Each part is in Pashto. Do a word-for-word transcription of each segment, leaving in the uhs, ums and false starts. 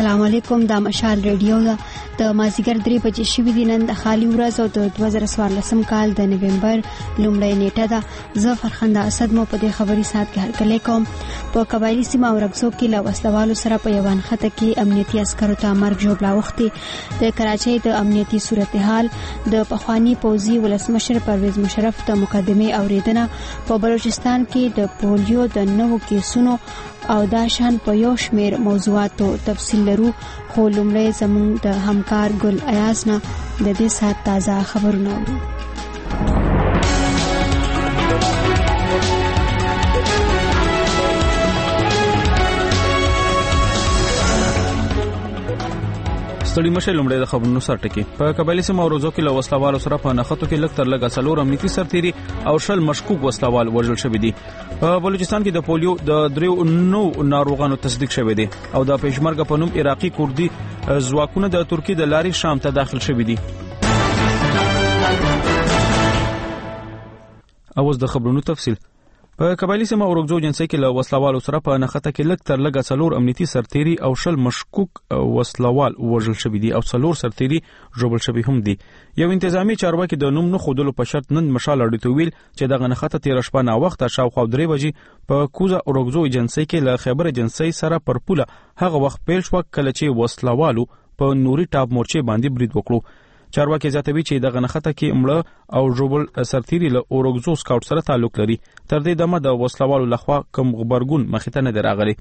السلام علیکم. د مشال ریډیو د مازیګر درې بجې شوې دي. نن د خالي ورځ او د دوه زره څوارلسم کال د نومبر لومړۍ نیټه ده. زه فرخنده اسد مو په دې خبري سات کې هرکلی کوم. په قبایلی سیمه او رګزو کې له وسلوالو سره په یوه نښته کې امنیتي عسکرو ته مرګ ژوبلا وختي. د کراچۍ د امنیتي صورتحال د پخوانی پوځي ولسمشر پرویز مشرف د مقدمې اوریدنه په بلوچستان کې د پولیو د نوو کیسونو او دا شان په یو شمیر موضوعاتو تفصیل لرو. خو لومړی زموږ د همکار ګل ایاز نه د دې سات تازه خبرونه اورو. ستړي مشه لومړی د خبرونو سر ټکی. په قبایلی سیمه او روزو کې له وسلوالو سره په نښتو کې لږ تر لږه څلور امنیتي سرتیري او شل مشکوک وسلوال وژل شوي دي. په بلوچستان کې د پولیو د دریو نو ناروغانو تصدیق شوی دی او د پېشمرګه په نوم عراقي کوردي ځواکونه د ترکیې د لارې شام ته داخل شوي دي. اوس د خبرونو تفصیل. په قبایلی سیمه او رګزو جنسي کې له وسلوالو سره په نښته کې لږ تر لږه څلور امنیتي سرتیري او شل مشکوک وسلوال وژل شوي دي او څلور سرتیري ژوبل شوي هم دي. یو انتظامی چارواکي د نوم نه ښودلو په شرط نن مشال اډیټو ویل چې دغه نښته تېره شپه ناوخته شاوخوا درې بجې په کوزه او رګزو جنسي کې له خیبر جنسي سره پر پوله هغه وخت پیل شوه کله چې وسلوالو په نوري ټاپ مورچې باندې برید وکړو. چارواکي زیاتوي چې دغه نښته کې مړه او ژوبل سرتیري له اورګزو سکاوټ سره تعلق لري. تر دې دمه د وسلوالو لخوا کوم خبرګون مخې ته نه دی راغلی.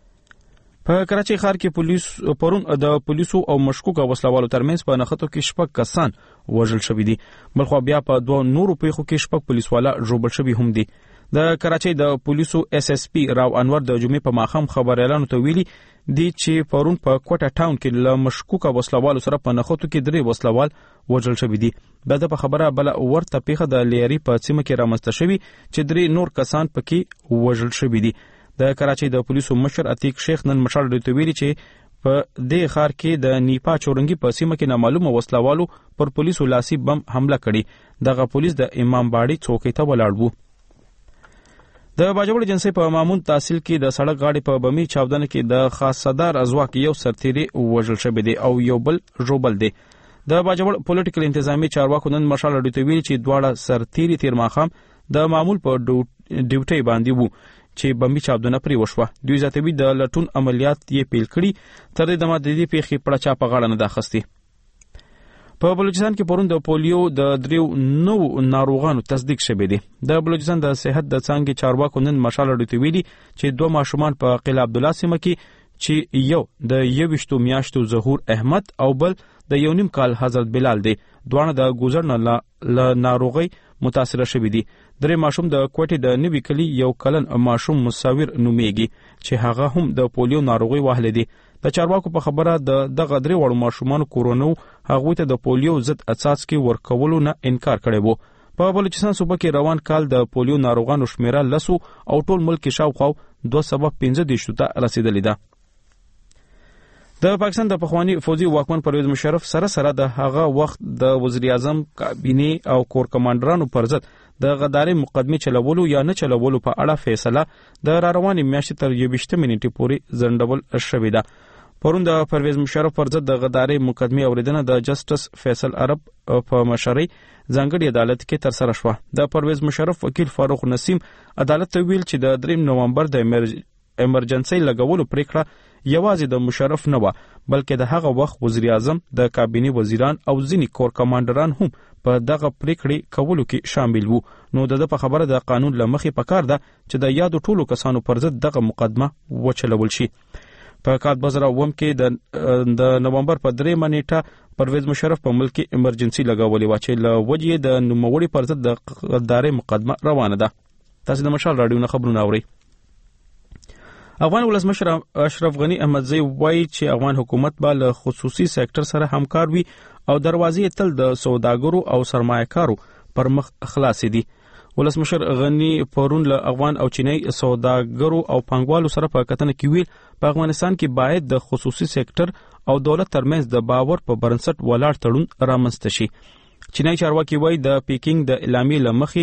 په کراچۍ ښار کې پولیس پرون د پولیسو او مشکوک وسلوالو ترمنځ په نښتو کې شپږ کسان وژل شوي دي. بلخوا بیا په دوه نورو پیښو کې شپږ پولیسوالا ژوبل شوي هم دي. د کراچۍ د پولیسو اس اس پی راو انور د جمعې په ماښام خبريالانو ته ویلي دي چې پرون په کوټه ټاون کې له مشکوکه وسلوالو سره په نښتو کې درې وسلوال وژل شوي دي. د په خبره بل ورته پیښه د لیاري په سیمه کې رامنځته شوي چې درې نور کسان پکې وژل شوي دي. د کراچۍ د پولیسو مشر عتیق شیخ نن مشال ډیټو ویلي چې په دې ښار کې د نیپا چورنګي په سیمه کې نامعلومه وسلوالو پر پولیسو لاسي بم حمله کړې. دغه پولیس د امام باړي چوکۍ ته ولاړ وو. د باجوړ جنسي په مامون تحصیل کې د سړک غاړې په بمي چاودنه کې د خاص صدر ازواک یو سرتیري وژل شوی دی او یو بل ژوبل دی. د باجوړ پولیټیکل انتظامی چارواکو نن مشال اډیټو ویلي چې دواړه سرتیري تیر ماښام د معمول په ډیوټي باندې وو چې بمي چاودنه پرې وشوه. دوی زیاتوي د لټون عملیات یې پیل کړي. تر دې دمه د دې پیښې پړه چا په غاړه نه ده اخیستې. په بلوچستان کې پرون د پولیو د دریو نو ناروغانو تصدیق شوی دی. د بلوچستان د صحت د څانګې چارواکو نن مشال اډیټو ویلي چې دوه ماشومان په قلعه عبدالله سیمه کې چې یو د یویشتو میاشتو ظهور احمد او بل د یو نیم کال حضرت بلال دی دوانه د ګوزر نه ل ناروغي متاثر شوی دي. درې ماشوم د کوټې د نوي کلی یو کلن ماشوم مصور نومیږي چې هغه هم د پولیو ناروغي وهلې دي. د چارواکو په خبره د دغه درې وړو ماشومان کورونو هغه ته د پولیو ضد اساس کې ورکولو نه انکار کړی وو. په بلوچستان صوبه کې روان کال د پولیو ناروغانو شمیره لسو او ټول ملک کې شاوخوا دوه سوه پنځه دېرش ته رسیدلې ده. د پاکستان د پخوانی فوجي واکمن پرویز مشرف سره سره د هغه وخت د وزیر اعظم کابینه او کور کمانډرانو پر ضد د غداري مقدمه چلولو یا نه چلولو په اړه فیصله د راروانې میاشتې تر یوویشتمې نیټې پورې ځنډول شوې ده. پرون د پرویز مشرف پر ضد د غداري مقدمه اوریدنه د جسټس فیصل عرب په مشرۍ ځانګړي عدالت کې تر سره شوه. د پرویز مشرف وکیل فاروق نسیم عدالت ته ویل چې د دریم نومبر د ایمرجنسي لګولو پریکړه یوازې د مشرف نه و بلکې د هغه وخت وزیر اعظم د کابینه وزیران او ځینې کور کمانډران هم په دغه پریکړې کولو کې شامل وو. نو د په خبره د قانون لمخې پکار ده چې د یادو ټولو کسانو پر ضد دغه مقدمه وچلول شي. په کال دوه زره اووه کې د د نومبر په درېمه نیټه پرویز مشرف په ملک کې ایمرجنسي لګولې و چې له وجې د نوموړي پر ضد د غداري مقدمه روانه ده. تاسو د مشال رادیو نه خبرونه اورئ. افغان ولسمشر اشرف غنی احمدزی وایي چې افغان حکومت به له خصوصي سېکټر سره همکار وي او دروازې تل د سوداګرو او سرمایه‌کارو پر مخ خلاصې دي. ولسمشر غنی پرون له افغان او چینی سوداګرو او پانګوالو سره په کتنه کې ویل په افغانستان کې باید د خصوصي سېکټر او دولت ترمنځ د باور په بنسټ ولاړ تړون رامنځته شي. چینی چارواکي وایي د پیکینګ د اعلامیې له مخې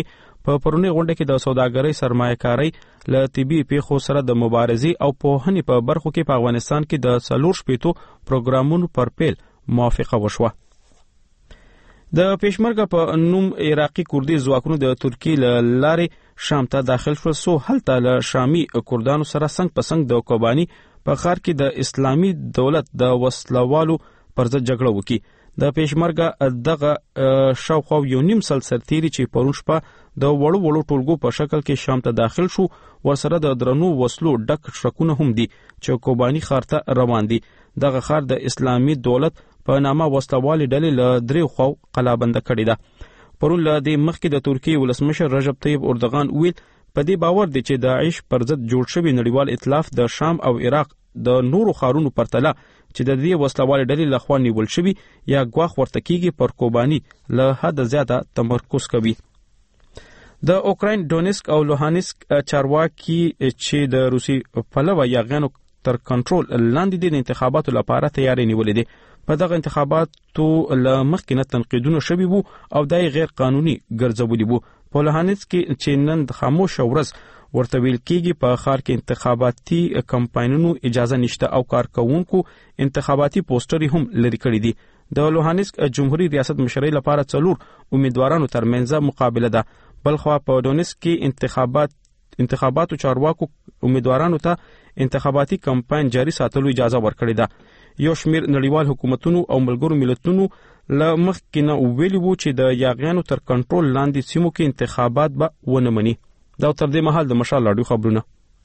په پرونی غونډه کې د سوداګرۍ سرمایه‌کاري له طبي پیښو سره د مبارزې او پوهنې په برخو کې په افغانستان کې د څلور شپېتو پروګرامونو پر پیل موافقه وشوه. د پېشمرګه په نوم عراقي کوردي ځواکونو د ترکیې له لارې شام ته داخل شول، سو هلته له شامي کوردانو سره څنګ په څنګ د کوباني په ښار کې د اسلامي دولت د وسلوالو پر ضد جګړه وکړي. د پېشمرګه دغه شاوخوا یو نیم سل سرتیري چې پرون شپه د وړو وړو ټولګو په شکل کې شام ته داخل شو، ورسره د درنو وسلو ډک ټرکونه هم دي چې کوباني ښار ته روان دي. دغه ښار د اسلامي دولت په نامه وسلوالې ډلې له درې خواو قلابنده کړې ده. پرون له دې مخکې د ترکیې ولسمشر رجب طیب اردوغان ویل په دې باور دی چې د داعش پر ضد جوړ شوی نړیوال ائتلاف د شام او عراق د نورو ښارونو پرتله چې د دې وسلوالې ډلې لخوا نیول شوي یا ګواښ ورته کیږي پر کوباني له حد زیاته تمرکز کوي. د اوکراین ډونیسک او لوهانسک چارواکي چې د روسي پلوه یاغیانو تر کنټرول لاندې دي د انتخاباتو لپاره تیاری نیولې دي. په دغه انتخاباتو له مخکې نه تنقیدونه شوي وو او دا غیر قانوني ګرځولي وو. په لوهانسک کې چې نن د خاموشه ورځ ورته ویل کېږي په ښار کې انتخاباتي کمپاینونو اجازه نشته او کارکوونکو انتخاباتي پوسټري هم لري کړي دي. د لوهانسک جمهوریت ریاست مشرۍ لپاره څلور امیدوارانو ترمنځ مقابله ده. بلخوا په ډونیسک کې انتخابات انتخاباتو چارواکو امیدوارانو ته انتخاباتي کمپاین جاري ساتلو اجازه ورکړې ده. یو شمیر نړیوال حکومتونو او ملګرو ملتونو له مخکې نه ویلي وو چې د یاغیانو تر کنټرول لاندې سیمو کې انتخابات به ونه مني. دا تر دې مهال د مشال راډیو خبرونه.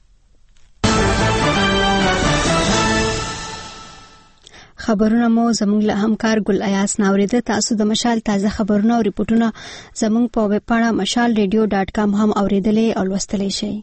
خبرونه مو زموږ له همکار ګل ایاس ناوریده. تاسو د مشال تازه خبرونه او ریپورتونه زموږ په ویب پاڼه مشال ریډیو ډاټ کام هم اوریدلې او لوستلی شئ.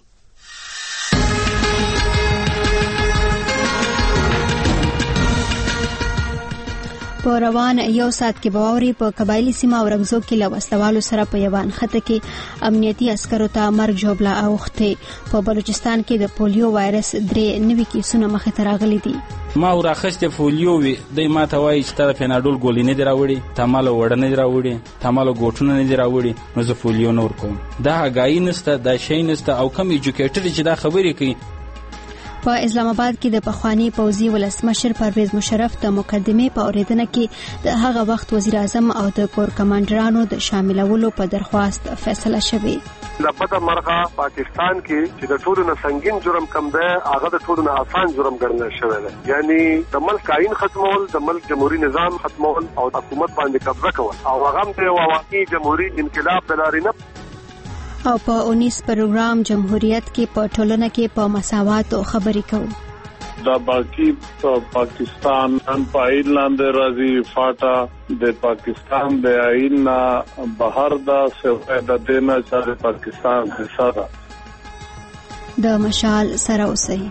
په روان یو ساعت کې باوري په قبایلی سیمه او رغزو کې له وسلوالو سره په یوان خطه کې امنیتي عسکرو ته مرګ ژوبله اوښتې. په بلوچستان کې د پولیو وایرس درې نوي کیسونه مخې ته راغلي دي. ما ورخصته پولیو وي د ما ته وایي چې تر پیناډول ګولې نه دی راوړي، تماله وړه نه دی راوړي، تماله ګوټونه نه دی راوړي، نو زه پولیو نور کوم. دا هغای نسته، دا شی نسته او کم ایجوکیټر چې دا خبرې کوي. په اسلام آباد کې د پخوانی پوځي ولسمشر پرویز مشرف د مقدمې په اوریدنه کې د هغه وخت وزیر اعظم او د کور کمانډرانو د شاملولو په درخواست فیصله شوې. لپاره مرغه پاکستان کې چې د ټولو نه سنگین جرم کم ده هغه د ټولو نه آسان جرم ګڼل شوی دی. یعنی د ملک آئین ختمول، د ملک جمهوریت نظام ختمول او حکومت باندې قبضه کول او هغه هم د واقعي جمهوریت انقلاب د لارې نه. او په اونیس پروګرام جمهوریت کې په ټولنه کې په مساوات او خبرې کوو. دا باقی پاکستان ان پایل لاندې راځي فاټا د پاکستان د آئین نه بهر دا سوه د دینا چې پاکستان حصہ ده. د مشال سره اوسئ.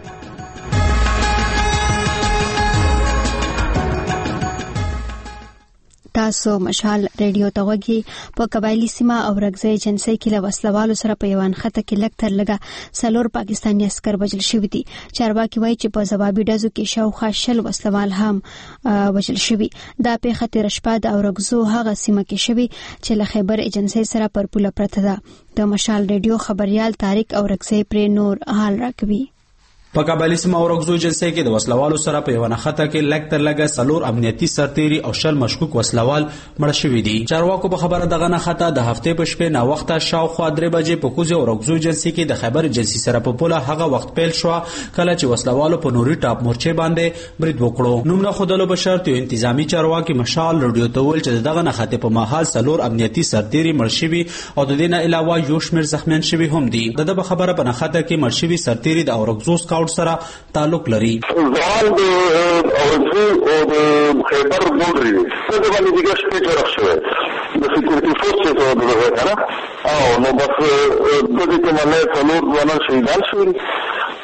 تاسو مشال ریډیو ته وګورئ. په قبایلی سیمه او رغزي جنسي کې له وسلوالو سره په یوان خطه کې لږ تر لږه څلور پاکستاني عسكر وژل شوي دي. چارواکي وایي چې په ځوابي ډزو کې شاوخوا شل وسلوال هم وژل شوي. دا پیښه تېره شپه د اورغزو هغه سیمه کې شوې چې له خیبر ایجنسي سره پر پوله پرته ده. د مشال ریډیو خبريال طارق اورغزي پرې نور حال راکوي. په قبایلی سیمه او رغزو جنسي کې د وسلوالو سره په یوه خطه کې لږ تر لږه څلور امنیتي سرتیري او شل مشکوک وسلوال مړه شوي دي. چارواکو په خبره دغه نه خطه د هفتې په شپې نا وخته شاوخوا درې بجې په کوزي او رغزو جنسي کې د خیبر جنسي سره په پوله هغه وخت پیل شو کله چې وسلوالو په نوري ټاپ مورچې باندې برید وکړو. نوم نه خودلو به شرط یو انتظامی چارواکي مشال رادیو ته ویل چې دغه نه خطه په مهال څلور امنیتي سرتیري مړ شوي او د دې نه علاوه یو شمېر زخمیان شوي هم دي. دغه خبره په نه خطه کې مړ شوي سرتیري د اورغزو سکاوټ سره تعلق لري. ځوان د اورغزو او د خیبر بورډري څه د باندې دغه شپې جوړ شوی د سکیورټي فورسز او دغه کنه او نو بس د دې کې مله څلور ځوانان شهیدان شول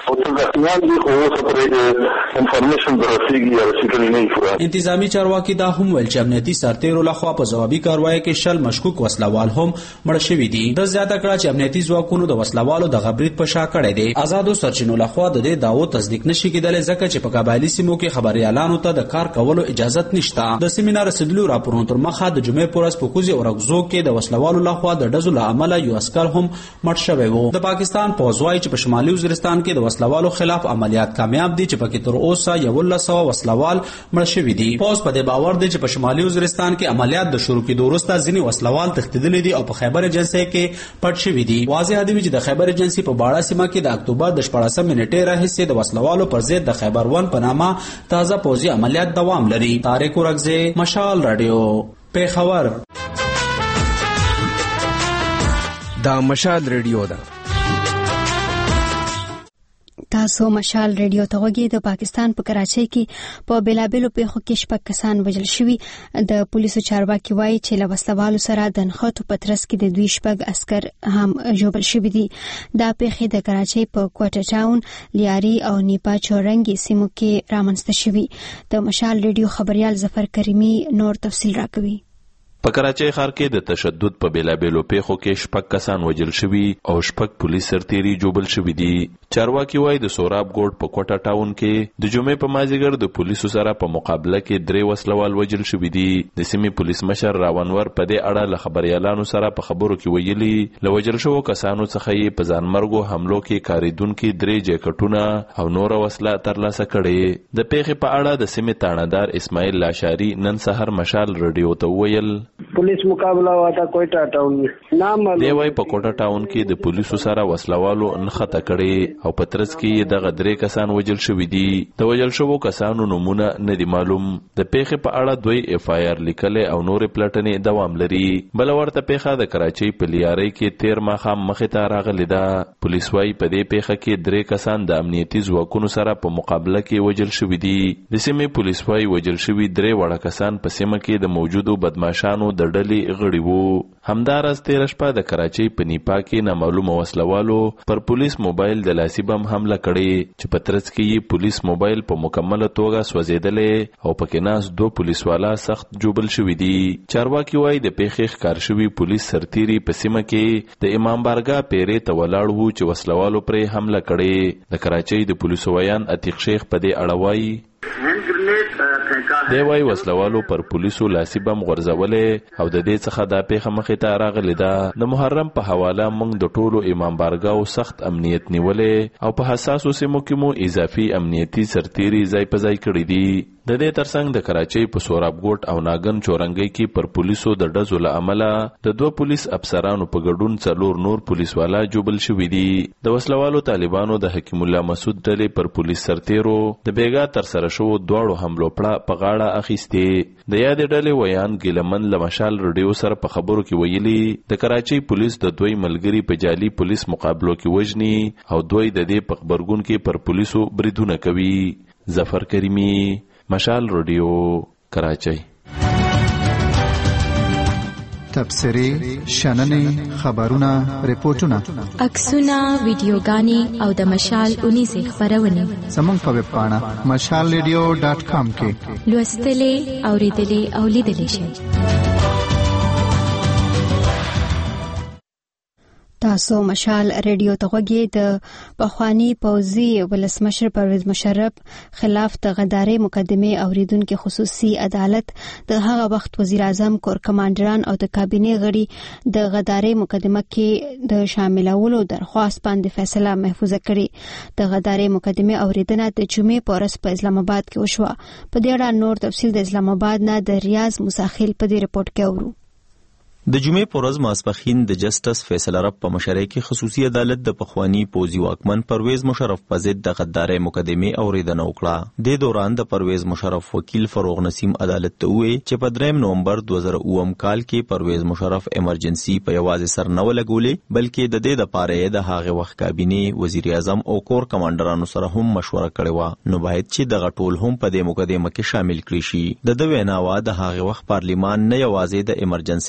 او څه ځکهیان دي خو اوس پرې انفارمیشن درسیږي یا رسیدلی نه پوره. انتظامی چارواکي دا هم ویل چې امنیتي سرتیرو لخوا په ځوابي کاروایی کې شل مشکوک وسلوال هم مړ شوي دي. د زیاته کړه چې امنیتي ځواکونو د وسلوالو د غبرګون په شا کړی دی. آزادو سرچینو لخوا د دې داو تصدیق نشي کېدلی ځکه چې په قبایلي سیمو کې خبريالانو ته د کار کولو اجازه نشته. د سیمینار رسیدلو راپورونو تر مخه د جمعې په ورځ په کوزي او رغزو کې د وسلوالو لخوا د ډزو له امله یو عسکر هم مړ شوی و. د پاکستان پوځ وايي چې په شمالي وزیرستان کې د وسلوالو خلاف عملیات کامیاب دي چې پکې تر اوسه یولس سوه وسلوال مړ شوي دي. پوځ په دې باور دی چې په شمالي وزیرستان کې عملیات د شروع کېدو وروسته ځینې وسلوال تښتېدلي دي او په خیبر ایجنسۍ کې پټ شوي دي. واضح دی چې د خیبر ایجنسۍ په باړه سیمه کې د اکتوبر د شپاړسمې نیټې راهیسې د وسلوالو پر ضد د خیبر ون په نامه تازه پوځي عملیات دوام لري. طارق ورغزی، مشال رادیو، پیښور. دا مشال رادیو ده. تاسو مشال رادیو ته غوږی. د پاکستان په کراچۍ کې په بیلابېلو پیښو کې شپږ کسان وژل شوي. د پولیسو چارواکي وایي چې له وسلوالو سره د نښتو په ترڅ کې د دوی شپږ عسکر هم ژوبل شوي دي. دا پیښې د کراچۍ په کوټه ټاون، لیاري او نیپا چورنګي سیمو کې رامنځته شوي. د مشال رادیو خبريال ظفر کریمي نور تفصیل راکوي. په کراچۍ ښار کې د تشدد په بیلابېلو پیښو کې شپږ کسان وژل شوي او شپږ پولیس سرتیري جوبل شوي دي. چارواکي وایي د سوراب ګوټ په کوټه ټاون کې د جمعې په مازیګر د پولیسو سره په مقابله کې درې وسلوال وژل شوي دي. د سیمې پولیس مشر راونور په دې اړه له خبريالانو سره په خبرو کې ویلي له وژل شوو کسانو څخه یې په ځانمرګو حملو کې کاریدونکي درې جیکټونه او نوره وسله ترلاسه کړې. د پیښې په اړه د سیمې تاڼهدار اسماعیل لاشاري نن سهار مشال رادیو ته وویل पुलिस मुकाबला हुआ था कोयटा टाउन में. नाम دی وای په کوټه ټاون کې د پولیسو سره وسلوالو نښته کړې او په ترڅ کې د غدرې کسان وژل شوي دي. د وژل شوو کسانو نومونه نه دي معلوم. د پیښې په اړه دوی اف آی آر لیکلې او نورې پلټنې دوام لري. بل ورته پیښه د کراچۍ په لیارۍ کې تیر ماښام مخې ته راغلې ده. پولیس وایي په دې پیښه کې درې کسان د امنیتي ځواکونو سره په مقابله کې وژل شوي دي. د سیمې پولیس وایي وژل شوي درې وړه کسان په سیمه کې د موجودو بدمعشانو د ډلې غړي وو. همداراز تېره شپه د کراچۍ په نیپا کې نامعلومه وسلوالو پر پولیس موبایل د لاسي بم حمله کړې چې په ترڅ کې یې پولیس موبایل په مکمله توګه سوځېدلی او پکې ناست دوه پولیسوالا سخت جوبل شوي دي. چارواکي وایي د پیښې ښکار شوي پولیس سرتیري په سیمه کې د امام بارګاه پیرې ته ولاړ وو چې وسلوالو پرې حمله کړې. د کراچۍ د پولیسو ویان عتیق شیخ په دې اړه وایي دی وای وسلوالو پر پولیسو لاسي بم غورځولې او د دې څخه دا پیښه مخې ته راغلې ده. د محرم په حواله موږ د ټولو امام بارګاو سخت امنیت نیولې او په حساسو سیمو کې مو اضافي امنیتي سرتیري ځای په ځای کړي دي. د دې ترڅنګ د کراچۍ په سوراب ګوټ او ناګن چورنګۍ کې پر پولیسو د ډزو له امله د دوه پولیس افسرانو په ګډون څلور نور پولیسوالا جوبل شوي دي. د وسلوالو طالبانو د حکیم الله مسعود ډلې پر پولیس سرتیرو د بیګا تر سره شو دواړو حملو پړه په غاړه اخیستې. د یادې ډلې ویان ګیلمن له مشال رادیو سره په خبرو کې ویلي د کراچۍ پولیس د دوی ملګري په جعلي پولیس مقابلو کې وژني او دوی د دې په خبرګون کې پر پولیسو بریدونه کوي. ظفر کریمی، مشال رادیو، کراچۍ. تبصرې، شننې، خبرونه، ریپورتونه، عکسونه، ویډیوګانې او د مشال اونیزې خپرونې زموږ په ویب پاڼه مشال رادیو ډاټ کام کې لوستلې، اوریدلې او لیدلې شئ. تاسو مشال رادیو ته غوږی. د پخوانی پوځي ولسمشر پرویز مشرف خلاف د غدارۍ مقدمې اوریدونکو خصوصي عدالت د هغه وخت وزیر اعظم کور کمانډران او د کابینې غړي د غدارۍ مقدمه کې د شاملولو درخواست باندې فیصله محفوظه کړې. د غدارۍ مقدمې اوریدنه د جمعې په ورځ په اسلام آباد کې وشوه. په دې اړه نور تفصیل د اسلام آباد نه د ریاض مساخیل په دې رپورت کې اورو. د جمعې په ورځ ماسپښین د جسټس فیصل رب په مشرۍ کې خصوصي عدالت د پخوانی پوځي واکمن پرویز مشرف په ضد د غدارۍ مقدمې اوریدنه وکړه. د دوران د پرویز مشرف وکیل فروغ نسیم عدالت ته وویل چې په دریم نومبر دوه زره اووم کال کې پرویز مشرف ایمرجنسي په یوازې سر نه ولګولې بلکې د دې لپاره د هغه وخت کابینې، وزیر اعظم او کور کمانډرانو سره هم مشوره کړې و. نو باید چې دغه ټول هم په دې مقدمه کې شامل کړي شي. د دوی ویناوه د هغه وخت پارلیمان نه یوازې د ایمرجنسي په حق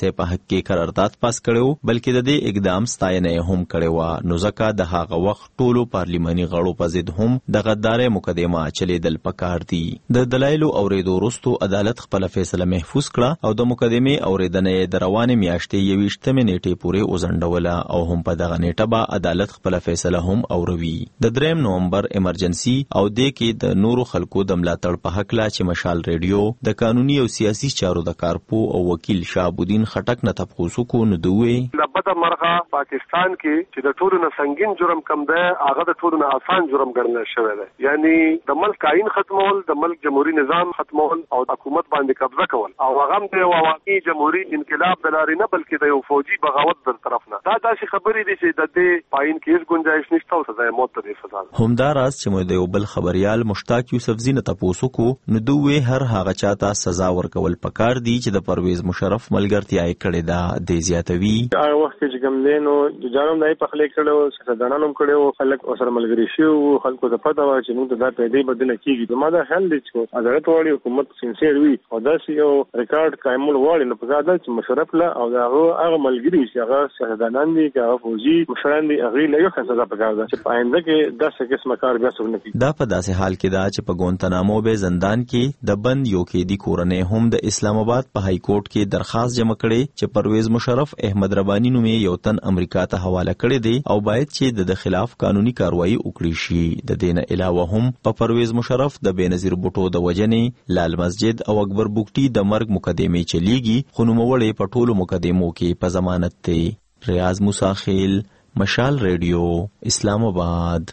کې قرارداد پاس کړو بلکې د دې اقدام ستاینه هم کړې و. نو ځکه د هغه وخت ټولو پارلیماني غړو په ضد هم د غدارۍ مقدمه چلیدل پکار دي. د دلایلو اوریدو وروسته عدالت خپل فیصله محفوظ کړه او د مقدمه اوریدنې د روانې میاشتې یوویشتمې نیټې پورې وزنډوله او هم په دغه نیټه به عدالت خپل فیصله هم اوروي. د دریم نومبر ایمرجنسي او د کې د نورو خلکو د ملاتړ په حق لا چې مشال ریډیو د قانوني او سیاسي چارو د کارپو او وکیل شهابالدین خټک نه تپوسو کو نو دوی لبد مرغه پاکستان کې چې د ټولو نه سنگین جرم کم ده هغه د ټولو نه آسان جرم ګڼل شوی دی. یعنی د ملک قائن ختمول، د ملک جمهوریت نظام ختمول او حکومت باندې قبضه کول او هغه هم د واقعي جمهوریت انقلاب د لارې نه بلکې د یو فوجي بغاوت در طرف نه. دا داسې خبرې دي چې د دې پاین کې هیڅ گنجائش نشته او سزا موت ته سزا. همدا راز چې مو د یو بل خبريال مشتاق یوسف زینه تپوسو کو نو دوی هر هغه چاته سزا ورکول پکار دي چې د پرویز مشرف ملګرتیا یې کړې ده. د زیاتوي هغه وخت چې کوم دینو جانم دای په خلک کړو سزادانانو کړو خلک سره ملګری شو خلکو ته پته و چې موږ ته دا پیدا بدل کیږي. نو دا خل دي چې عدالت واړي حکومت سینسیر وي او دا یو ریکارډ قائمول واړي نو په عدالت چې مشرف لا او دا هغه ملګری چې هغه سزادانان دي چې هغه فوجي مشران دي هغه له یو سزا پکار ده چې پاینده کې داسې قسمه کار بیا څنګه کوي. دا په داسې حال کې دا چې په ګونتنامو به زندان کې د بند یو کې دی کورنۍ هم د اسلام آباد په های کورټ کې درخواست جمع کړي چې پرویز مشرف احمد ربانی نومې یو تن امریکا ته حواله کړي دی او باید چې د خلاف قانوني کاروایی وکړي شي. د دې نه علاوه هم په پرویز مشرف د بېنظیر بوټو د وجنې لال مسجد او اکبر بوکټي د مرګ مقدمه چلیږي خو نوموړی په ټولو مقدمو کې په ضمانت دی. ریاض موسی خیل، مشال ریډیو، اسلام آباد.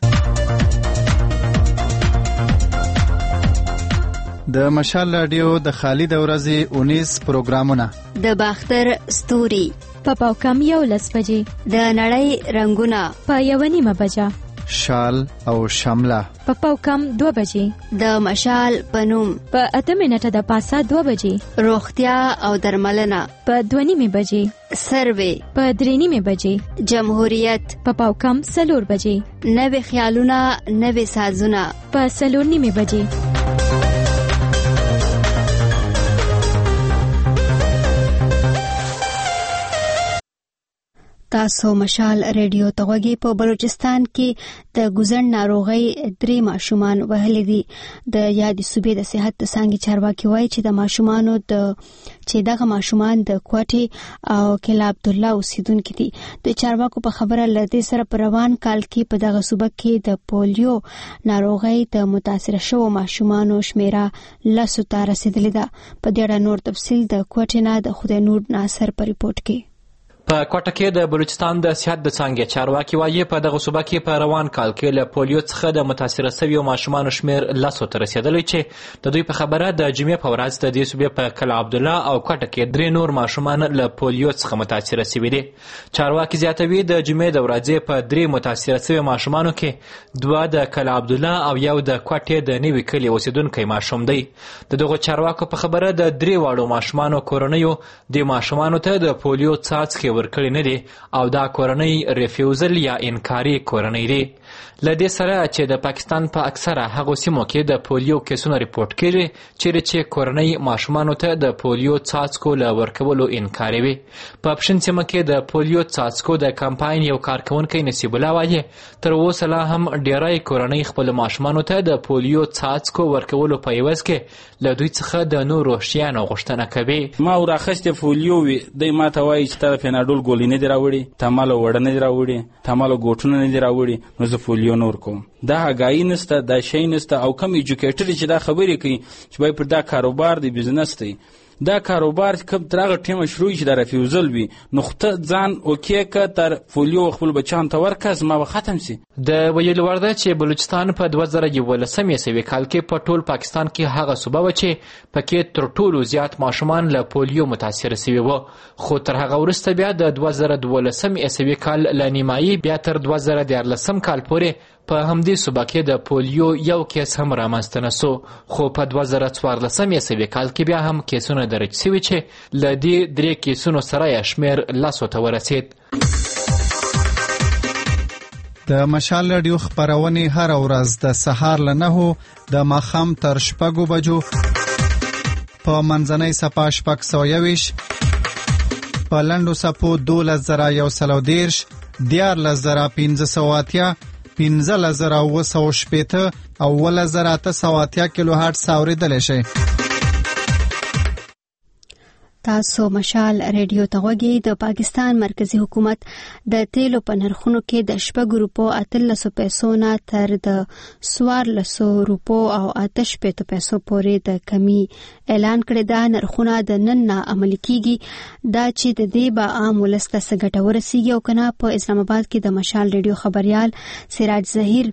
د مشال رادیو د خالد ورځې اونیس پروګرامونه د باختر ستوري په پاوکم یو لس بجې د نړۍ رنگونه په یو نیمه بجه شال او شمله په پاوکم دو بجې د مشال پنوم په اته منټه د پاسه دو بجې روغتیا او درملنه په دوه نیمه بجې سروي په درې نیمه بجې جمهوریت په پاوکم سلور بجې نوې خیالونه نوې سازونه په سلور نیمه بجې. تاسو مشال ریډیو ته غوږی. په بلوچستان کې د ګوزن ناروغي درې ماشومان وهلي دي. د یادې صوبې د صحت د څانګې چارواکي وایي چې د ماشومانو د چې دغه ماشومان د کوټي او کلا عبد الله اوسیدونکو دي. د چارواکو په خبره لدې سره په روان کال کې په دغه صوبه کې د پولیو ناروغي د متاثر شوو ماشومانو شمیره لسو ته رسیدلې ده. په دې اړه نور تفصیل د کوټي نه د خدای نور ناصر په ریپورت کې. په کوټه کې د بلوچستان د صحت د څانګې چارواکي وایي په دغه صوبه کې په روان کال کې له پولیو څخه د متاثره شویو ماشومانو شمیر لسو ته رسیدلی چې د دوی په خبره د جمعې په ورځ د دې صوبې په کلا عبد الله او کوټه کې درې نور ماشومان له پولیو څخه متاثره شوي دي. چارواکي زیاتوي د جمعې د ورځې په درې متاثره شویو ماشومانو کې دوه د کلا عبد الله او یو د کوټې د نوي کلي اوسیدونکی ماشوم دی. د دغو چارواکو په خبره د درې واړو ماشومانو کورنیو د ماشومانو ته د پولیو څاڅکي ورکړي نه دي او دا کورنۍ ریفیوزل یا انکاري کورنۍ دي. لدې سره چې د پاکستان په اکثره هغو سیمو کې د پولیو کیسونه ریپورت کیږي چیرې چې کورنۍ ماشومانو ته د پولیو څاڅکو له ورکولو انکاروي. په پښین سیمه کې د پولیو څاڅکو د کمپاین یو کارکونکی نصیب الله وایي تر اوسه لا هم ډیری کورنۍ خپل ماشومانو ته د پولیو څاڅکو ورکولو په عوض کې له دوی څخه د نورو شیانو غوښتنه کوي. ما ورخصته پولیو وي د ما ته وایي چې تا فیناډول ګولې نه دی راوړي، تا ماله وړه نه دی راوړي، تا ماله ګوټونه نه دی راوړي، نو زه پولیو نور کوم. دا هغایي نسته، دا شی نسته او کم ایجوکیټر چې دا خبرې کوي چې باید پر دا کاروبار دی بزنس دی دا کاروبار کب ترغه ټیمه شروع شي د ریفیوزل وي نو خته ځان اوکې ک تر پولیو خپل بچان ته ورکز ما به ختم سي. د ویل ورده چې بلوچستان په دوه زره یولسم عیسوي کال کې په ټول پاکستان کې هغه صوبه و چې پکې تر ټولو زیات ماشومان له پولیو متاثر شوي وو، خو تر هغه وروسته بیا د دوه زره دولسم عیسوي کال له نیمایي بیا تر دوه زره دیارلسم کال پورې په همدې صوبه کې د پولیو یو کیس هم رامنځته نه سو، خو په دوه زره څوارلسم عیسوي کال کې بیا هم کیسونه درج شوي چې له دې درې کیسونو سره یې شمېر لسو ته ورسید. د مشال رادیو خپرونې هر ورځ د سهار له نهو د ماښام تر شپږو بجو په منځنۍ صفحه شپږ سوه یویشت په لنډو څپو دولس زره یو سل او دېرش، دیارلس زره پنځه سوه اتیا، پنځلس زره اوه سوه شپېته او اوولس زره اته سوه اتیا کیلو هرټز اورېدلی شئ. تاسو مشال ریډیو ته غوږی. د پاکستان مرکزی حکومت د تیلو په نرخونو کې د شپږ روپو اتلسو پیسو نه تر د څوارلسو روپو او اته شپېتو پیسو پورې د کمی اعلان کړی. دا نرخونه د نن نه عملي کیږي. دا چې د دې به عام ولس ته څه ګټه ورسیږي او کنه. په اسلام آباد کې د مشال ریډیو خبريال سراج ظهیر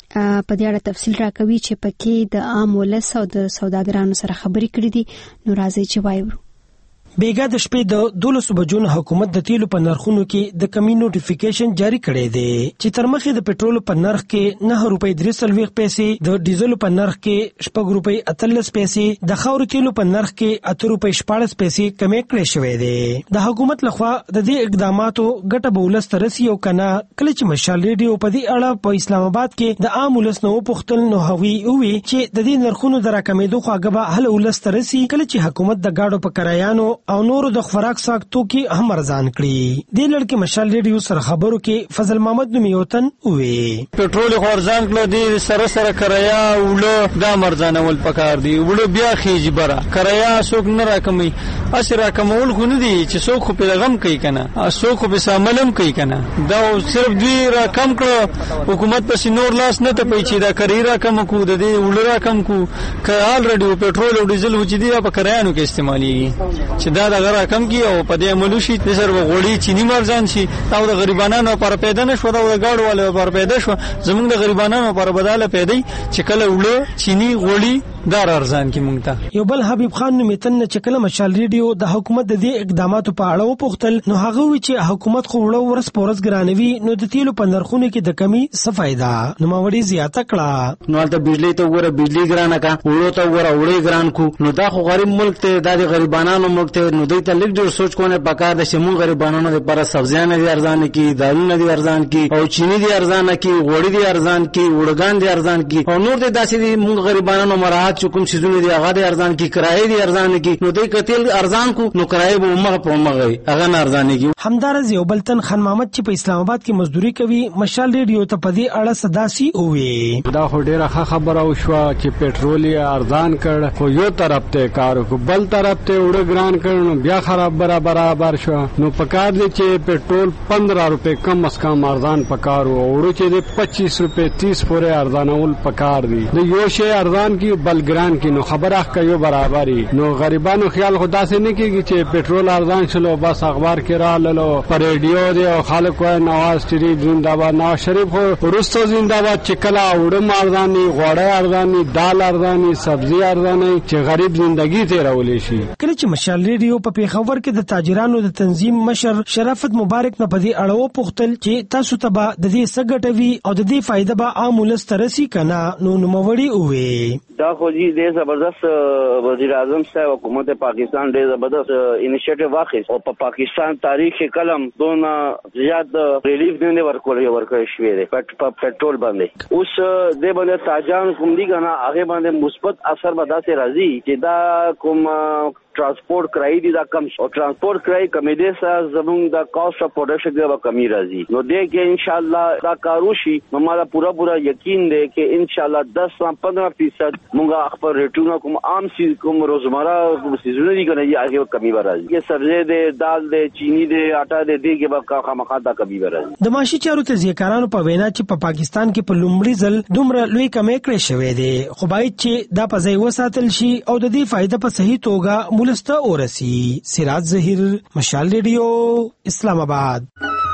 په دې اړه تفصیل راکوي چې پکې د عام ولس او د سوداګرانو سره خبرې کړې دي. نو راځي چې وایو. بیګا د شپې د دولسو بجو حکومت د تیلو په نرخونو کې د کمی نوټیفیکیشن جاری کړی دی چې تر مخې د پټرول په نرخ کې نه روپۍ درې څلوېښت پیسې، د ډیزل په نرخ کې شپږ روپۍ اتلس پیسې، د خاورو تیلو په نرخ کې اته روپۍ شپاړس پیسې کمی کړی شوی دی. د حکومت لخوا د دې اقداماتو ګټه به ولس ته رسي او کنه. کله چې مشال ریډیو په دې اړه په اسلام آباد کې د عام ولس نه وپوښتل نو هغوی وویل چې د دې نرخونو د راکمېدو خواږه به هله ولس ته رسي کله چې حکومت د ګاډو په کرایانو او نورو د خوراک ساختو کې هم ارزان کړي. دې لړ کې مشال ریډیو سره خبرو کې فضل محمد نومیوتن وې پټرول خو ارزان کړو دي سره سره کرایه وړو دا مرزانول پکار دي وړو بیا خېج برا کرایه څوک نه راکمي اسی راکمول خو نه دي چې څوک خو په لغم کوي کنه څوک خو په ساملم کوي کنه. دا صرف دوی را کم کړو حکومت پس نور لاس نه ته پېچي دا کرایه کم کو د دې وړو را کم کو کال ریډیو پټرول او ډیزل و چې دی په کرایانو کې استعمالي چې دا د غره کم کی او په دې ملوشي د سر وغوړي چینی مرزان شي او د غریبانو لپاره پیدا نشو او د گاډو والو لپاره پیدا شو. زمونږ د غریبانو لپاره بداله پیدا چې کله وړو چینی غوړي دار ارزان کی مونږ ته. یو بل حبیب خان نومیتن چې کله مشال ریډیو د حکومت د دې اقداماتو په اړه وپوښتل نو هغه وی چې حکومت خو وړو ورس پورس ګرانوي نو د تیلو په نرخونو کې د کمی څه فائدہ نو ماوړي زیاته کړه. نو د بجلی ته وره بجلی ګرانه کا وړو ته وره وړي ګران کو نو دا خو غریب ملک ته د غریبانو ملک ته نو دوی ته لیک ډیر سوچ کونه پکار د شمو غریبانو لپاره سبزیان دي ارزان کی دالونه دي ارزان کی او چینی دي ارزان کی غوړي دي ارزان کی وړګان دي ارزان کی او نور د داسې دي موږ غریبانو مراحت کوم شیزونه دي هغه دي ارزان کی کرایه دي ارزان کی نو دوی کتل ارزان کو نو کرایه به موږ په موږ هغه نه ارزان کی. همدارز یو بلتن خان محمد چې په اسلام آباد کې مزدوري کوي مشال ریډیو ته په دې اړه صداسي وې دا خو ډیره ښه خبره وشو چې پټرول ارزان کړ خو یو طرف ته کار کو بل طرف ته وړ ګران کړ نو بیا خراب برابر شو. نو پکار دي چې پټرول پندرہ روپے کم از کم ارزان پکار او وړو چې د پچیس روپے تیس پورې ارزانول پکار دي. د یو شی ارزان کی بل ګران کی نو خبره کوي برابرۍ. نو غریبانو خیال خدا سي نه کیږي چې پټرول ارزان شلو بس اخبار کې را للو پر ریډیو دی او خلک وای نواز شریف زنده‌باد نواز شریف خو ورستو زنده‌باد چې کلا وړم ارزاني غوړه ارزاني دال ارزاني سبزي ارزاني چې غریب ژوندۍ تیرولې شي. کله چې مشال ریډیو په پیښور کې د تاجرانو د تنظیم مشر شرافت مبارک نه په دې اړه وپوښتل چې تاسو ته به د دې څه ګټوي او د دې فائدہ به عام ولس ته رسي کنه نو نوموړي وې دا خو جی ډېر زبردست وزیر اعظم صاحب حکومت پاکستان ډېر زبردست انیشیټیو واخیست او په پاکستان تاریخ کلم دونه زیات ریلیف نه ورکړی ورکړی شوی دی په پټرول باندې. اوس د باندې تاجان کوم دي کنه هغه باندې مثبت اثر به داسې راځي چې دا کوم ट्रांसपोर्ट कराई दी दा कम और ट्रांसपोर्ट कराई कमीदे सा जबुंग दा कॉस्ट ऑफ प्रोडक्शन के कमी राजी नो दे के इंशाल्लाह दा कारूशी हमारा पूरा पूरा यकीन दे के इंशाल्लाह दस से पंद्रह फीसद मुंगा अखबर रेटूना कुम आम सी कुम रोजमर्रा सीजन दी करे आगे कमी राजी ये सब्जी दे दाल दे चीनी दे आटा दे दे के बका खामखा दा कमी राजी. د ماشي چارو تزیکارانو په وینا چې په پاکستان کې په لومړي ځل دومره لوی کمی کړی شوې دي خو باید چې دا په ځای وساتل شي او د دې فائدہ په صحیح توګه مولسته اورسي. سراج ظهیر مشال ریډیو اسلام آباد.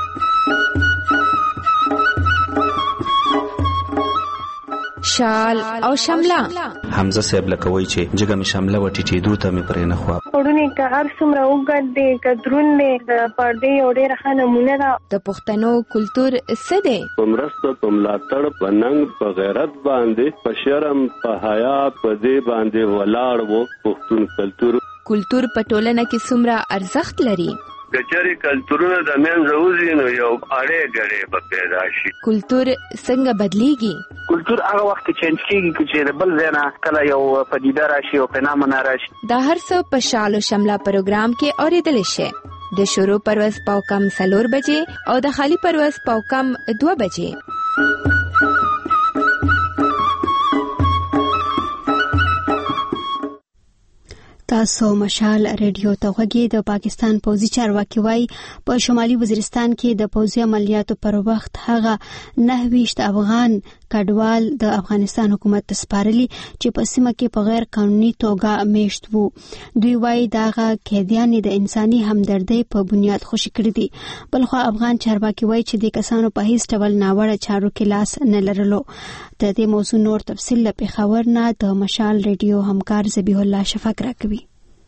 شال او شمله حمزه صاحب لکوي چې جګه می شمله وټی چې دوه ته می پرې نه خو پړونی که هر څومره وګد دي کدرون دي د پردې او ډېر ښه نمونه ده. د پښتنو کلچر څه دی؟ پمرسته پملاتړ پننګ په غیرت باندې په شرم په حیا په دې باندې ولاړ وو پښتون کلچر. کلچر په ټولنه کې څومره ارزښت لري؟ کچري کلچرونه د منځ وځي نو یو اړې غړې به پیدا شي. کلچر څنګه بدليږي؟ کلچر هغه وخت کې چینج کیږي چې بل ځای کله یو پدیده راشي او پنامه راشي. دا هر څه په شال او شمله پروګرام کې اوریدل شي. د شروع پرواز پاو کم سلور بجې او د خالی پرواز پاو کم دوه بجې. تاسو مشال ریډیو ته غوږی. د پاکستان پوځي چارواکي وایي په شمالي وزیرستان کې د پوځي عملیاتو پر وخت هغه نهویشت افغان کډوال د افغانستان حکومت ته سپارلي چې په سیمه کې په غیر قانوني توګه میشت وو. دوی وایي دغه قیدیان د انساني همدردۍ په بنیاد خوشي کړي دي. بلخو افغان چارواکي وایي چې د کسانو په هیڅ ډول ناوړه چارو کې لاس نه لرلو. د دې موضوع نور تفصیل له پېښور نه د مشال ریډیو همکار ذبیح الله شفق راکوي.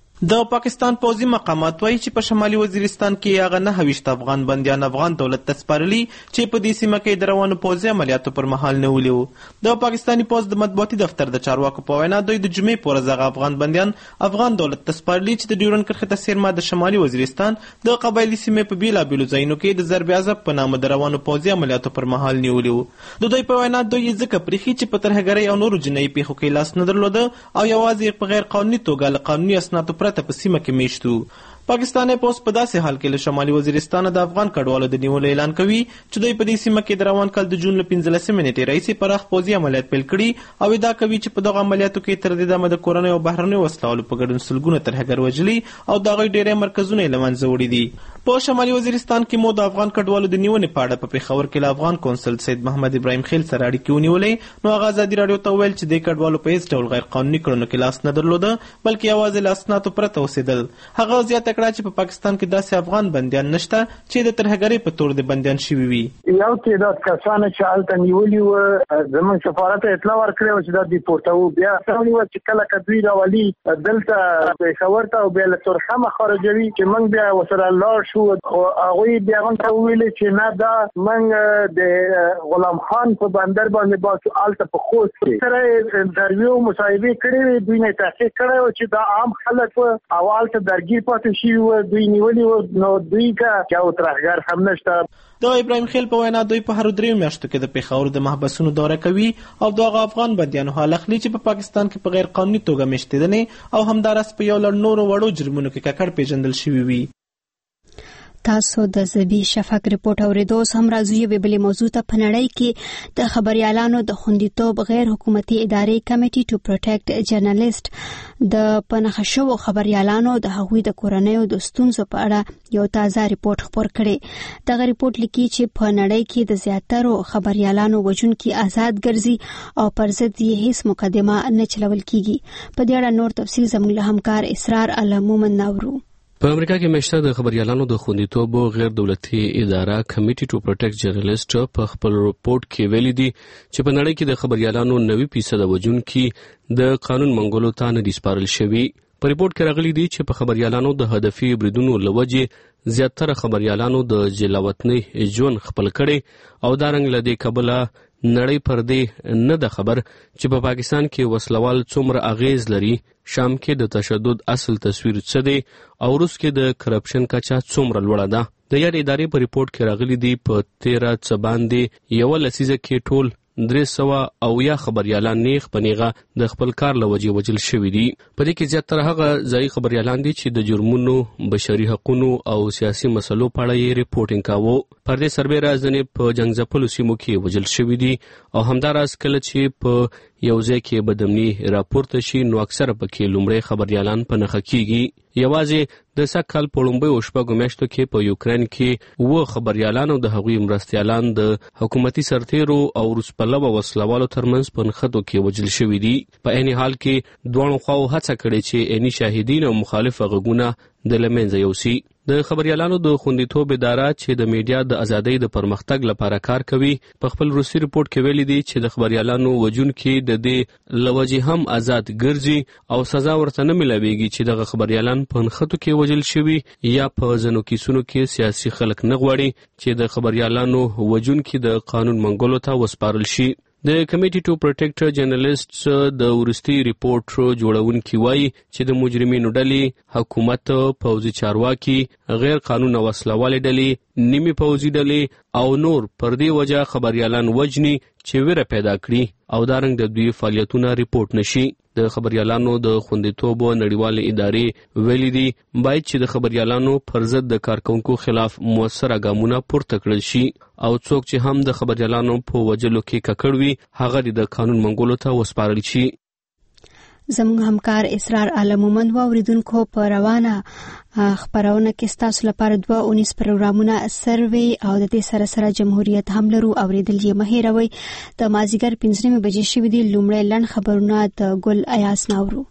د پاکستان پوځي مقامات وایي چې په شمالي وزیرستان کې هغه نهه ویشت افغان بندیان افغان دولت ته سپارلي چې په دې سیمه کې د روانو پوځي عملیاتو پر مهال نیولي وو. د پاکستاني پوځ د مطبوعاتي دفتر د چارواکو په وینا دوی د جمعې په ورځ هغه افغان بندیان افغان دولت ته سپارلي چې د ډیورنډ کرښې تر څیرمه د شمالي وزیرستان د قبایلي سیمې په بېلابېلو ځایونو کې د ضرب عذاب په نامه د روانو پوځي عملیاتو پر مهال نیولي وو. د دوی په وینا دوی یې ځکه پریښي چې په ترهګرۍ او نورو جنایي پیښو کې لاس نه درلوده او یوازې په غیر قانوني توګه له قانوني اسنادو پرته په سیمه کې میشت. پاکستاني پوځ په داسې حال کې له شمالي وزیرستان د افغان کډوالو د نیولو اعلان کوي چې دوی په دې سیمه کې د روان کال د جون له پنځلسمې نیټې راهیسې پراخ پوځي عملیات پیل کړي او ادعا کوي چې په دغه عملیاتو کې تر دې دمه د کورنیو او بهرنیو وسلوالو په ګډون سلګونه ترهګر وژلي او د هغوی ډېری مرکزونه یې له منځه وړي دي. په شمالي وزیرستان کې مو د افغان کډوالو د نیونې په اړه په پېښور کې له افغان کونسل سید محمد ابراهیم خیل سره اړیکې ونیولې نو هغه ازادي راډیو ته وویل چې د کډوالو په هیڅ ډول غیر قانوني کړنو کې لاس نه درلوده بلکې یوازې له اسنادو پرته اوسېدل. هغه زیاته کړه چې په پاکستان کې داسې افغان بندیان نشته چې د ترهګرۍ په تور د بندیان شوي وي. یو تعداد کسان چې هلته نیولي وو زموږ سفارت اطلاع ورکړې وه چې دا ډیپورټوو. بیا څه وه چې کله که دوی راولي دلته پېښور ته او بیا له تورخمه خارجوي چې موږ بیا ورسره لاړ شو. هغوی بیا موږ ته وویلې چې نه دا موږ د غلام خان په بندر باندې باسو هلته په خوست کې سره یې انټرویو مصاحبې کړې وې. دوی نه تحقیق کړی و چې دا عام خلک وه او هلته درګیر پاتې شوي وه. دوی نیولي وو نو دوی که یو ترهګر هم نشته. د ابراهیم خیل په وینا دوی په هرو دریو میاشتو کې د پېښور د محبسونو دوره کوي او د هغه افغان بندیانو حال اخلي چې په پاکستان کې په غیر قانوني توګه میشتېدنې او همداراز په یو لړ نورو وړو جرمونو کې ککړ پیژندل شوي وي. تاسو د زبی شفق رپورټ اوریدو. هم راځو یوې بلې موضوع ته. په نړۍ کې د خبريالانو د خوندیتوب غیر حکومتي ادارې کمیټي ټو پروټیکټ جرنالیست د پنهخه شوو خبريالانو د هغوی د کورنیو د ستونزو په اړه یو تازه رپورټ خپور کړي. دغه رپورټ لیکي چې په نړۍ کې د زیاترو خبريالانو وژونکي آزاد ګرځي او پر ضد یې هیڅ مقدمه نه چلول کیږي. په دې اړه نور تفصیل زموږ له همکار اسرار علمومن ناورو. په امریکا کې مشته د خبريالانو د خوندیتوب غیر دولتي اداره کمیټي ټو پروټیکټ جرنالیست په خپل رپورټ کې ویلي دي چې په نړۍ کې د خبريالانو نوي فیصد وژونکي د قانون منګولو ته نه دي سپارل شوي. په رپورټ کې راغلي دي چې په خبريالانو د هدفي بریدونو لوجې زیاتره خبريالانو د جلاوطنۍ ژوند خپل کړي او دا رنګ لدې کبله نړۍ پر دې نه ده خبر چې په پاکستان کې وسلوال څومره اغیز لري، شام کې د تشدد اصل تصویر څه دی او روس کې د کرپشن کچا څومره لوړه ده. د یاد ادارې په رپورټ کې راغلي دي په تیره څه باندې یوه لسیزه کې ټول درې سوه او یا خبريالان نیغ په نیغه د خپل کار له وجې وژل شوي دي. په دې کې زیاتره هغه ځایي خبريالان دي چې د جرمونو، بشري حقونو او سیاسي مسلو په اړه یې ریپورټینګ کاوه. پر دې سربیره ځینې په جنګ ځپلو سیمو کې وژل شوي دي او همداراز کله چې په یو ځای کې بدامني راپورته شي نو اکثره پکې لومړی خبريالان په نښه کیږي. یوازې د سږ کال په لومړیو شپږو میاشتو کې په یوکرین کې اووه خبريالانو د هغوی مرستیالان د حکومتي سرتیرو او روس پلوه وسلوالو ترمنځ په نښتو کې وژل شوي دي. په عین حال کې دواړو خواو هڅه کړې چې عیني شاهدین او مخالفه غږونه د له منځه یوسي. د خبريالانو د خوندیتوب اداره چې د میډیا د ازادۍ د پرمختګ لپاره کار کوي په خپل روسي رپورټ کې ویلي دي چې د خبريالانو وژونکي د دې له وجې هم آزاد ګرځي او سزا ورته نه ملاویږي چې دغه خبريالان په نښتو کې وژل شوي یا په ځینو کیسونو کې سیاسي خلک نه غواړي چې د خبريالانو وژونکي د قانون منګولو ته وسپارل شي. د کمیټي ټو پروټیکټ جرنالیست د ورستي ریپورټ جوړونکي وایي چې د مجرمینو ډلې، حکومت، پوځي چارواکي، غیر قانونه وسلوالې ډلې، نیمه پوځي ډلې او نور پر دې وجه خبريالان وجني چې ویره پیدا کړي او دارنګ د دوی فعالیتونه ریپورت نشي. د خبريالانو د خوندیتوب نړیوالې ادارې ویلي دي باید چې د خبريالانو پر ضد د کارکونکو خلاف موثره ګامونه پورته کړل شي او څوک چې هم د خبريالانو په وجلو کې ککړ وي هغه د قانون منګولو ته وسپارل شي. زموږ همکار اسرار عالمومند و اوریدونکو په روانه خبرونه کې ستاسو لپاره دوه اونیس پروګرامونه سروي او د دې سره سره جمهوریت هم لرو اوریدل یې مهیروي. د مازیګر پنځه نیمې بجې شوې دي. لومړی لنډ خبرونه د ګل ایاس ناورو.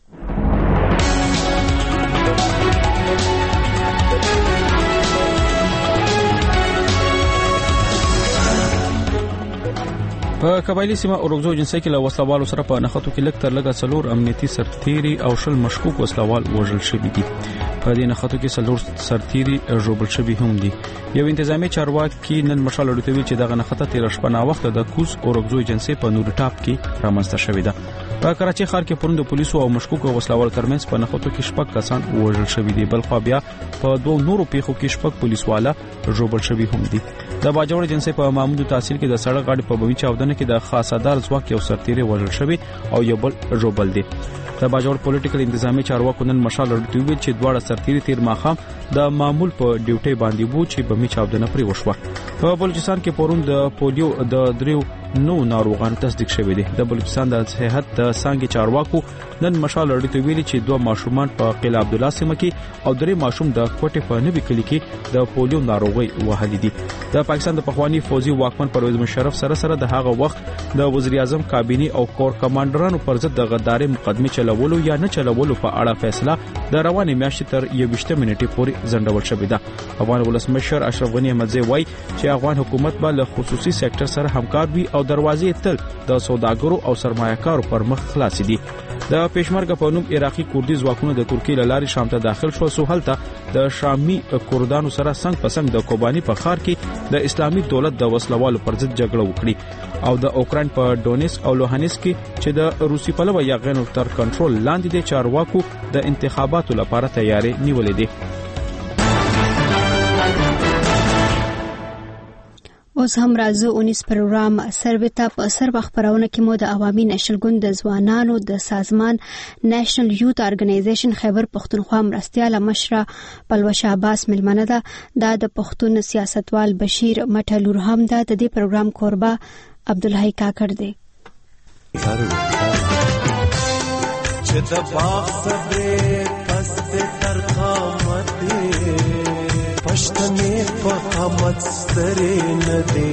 په قبایلی سیمه اورګزو جنسي کې له وسلوالو سره په نخښتو کې لږ تر لږه څلور امنیتي سرتیري او شل مشکوک وسلوال وژل شوي دي. په دې نخښتو کې څلور سرتیري ژوبل شوي هم دي. یو انتظامی چارواکي نن مشال لټوي چې دغه نخښته تیر شپه نا وخت د کوز اورګزو جنسي په نور ټاپ کې رامنځته شوې ده. په کراچي ښار کې پروند پولیسو او مشکوک وسلوال ترمنځ په نخښتو کې شپږ کسان وژل شوي دي. بل خو بیا په دوه نورو پیښو کې شپږ پولیسوالا ژوبل شوي هم دي. د باجوړ جنسي په محمود تحصیل کې د سړک غاړې په بوي چاودنه کې د خاصدار ځواک یو سرتیری وژل شوی او یو بل ژوبل دي. د باجوړ پولیټیکل انتظامی چارواکو نن مشال لټوي چې دواړه سرتیری تیر ماخام د معمول په ډیوټي باندې وو چې بمی چاودنه پرې وشوه. په بلوچستان کې پرون د پولیو د دریو نو ناروغان تصدیق شوی دي. د بلوچستان د صحت د څنګه چارواکو نن مشال لټوي چې دوه ماشومان په قلعه عبد الله سیمه کې او درې ماشوم د کوټه په نوي کلی کې د پولیو ناروغي وهلي دي. د پاکستان د پخوانی فوجي واکمن پرویز مشرف سره سره د هغه وخت د وزیر اعظم کابینه او کور کمانډرانو پر ضد د غداري مقدمه چلولو یا نه چلولو په اړه فیصله د روانې میاشتې تر یوویشت منټې پورې ځنډول شوې ده. افغان ولسمشر اشرف غنی احمدزی وایي چې افغان حکومت به له خصوصي سکتور سره همکار وي او دروازې تل د سوداګرو او سرمایه‌کارو پر مخ خلاص دي. د پېشمرګ په نوم عراقي کوردي ځواکونو د ترکیې له لارې شام ته داخل شو سو هلته د شامي کوردانو سره څنګ په څنګ د کوباني په ښار کې د اسلامي دولت د وسلوالو پر ضد جګړه وکړي او د اوکران په ډونیسک او لوهانسک کې چې د روسي پلوه یاغینو تر کنټرول لاندې دي چارواکو د انتخاباتو لپاره تیاری نیولې دي. اوس هم راځو اونیس پروګرام سرویتا په سر خبرونه کې مو د عوامي نشل ګوند د ځوانانو د سازمان نېشنل یوث ارګنایزیشن خیبر پښتونخوا مرستياله مشره پلوشه عباس ملمنه ده. دا د پښتون سیاستوال بشیر مټلور هم ده. د دې پروګرام کوربه عبدالحی کاکړ دی. چې د باغ صبر پس تر قامت پښتنې په قامت سترې نه دي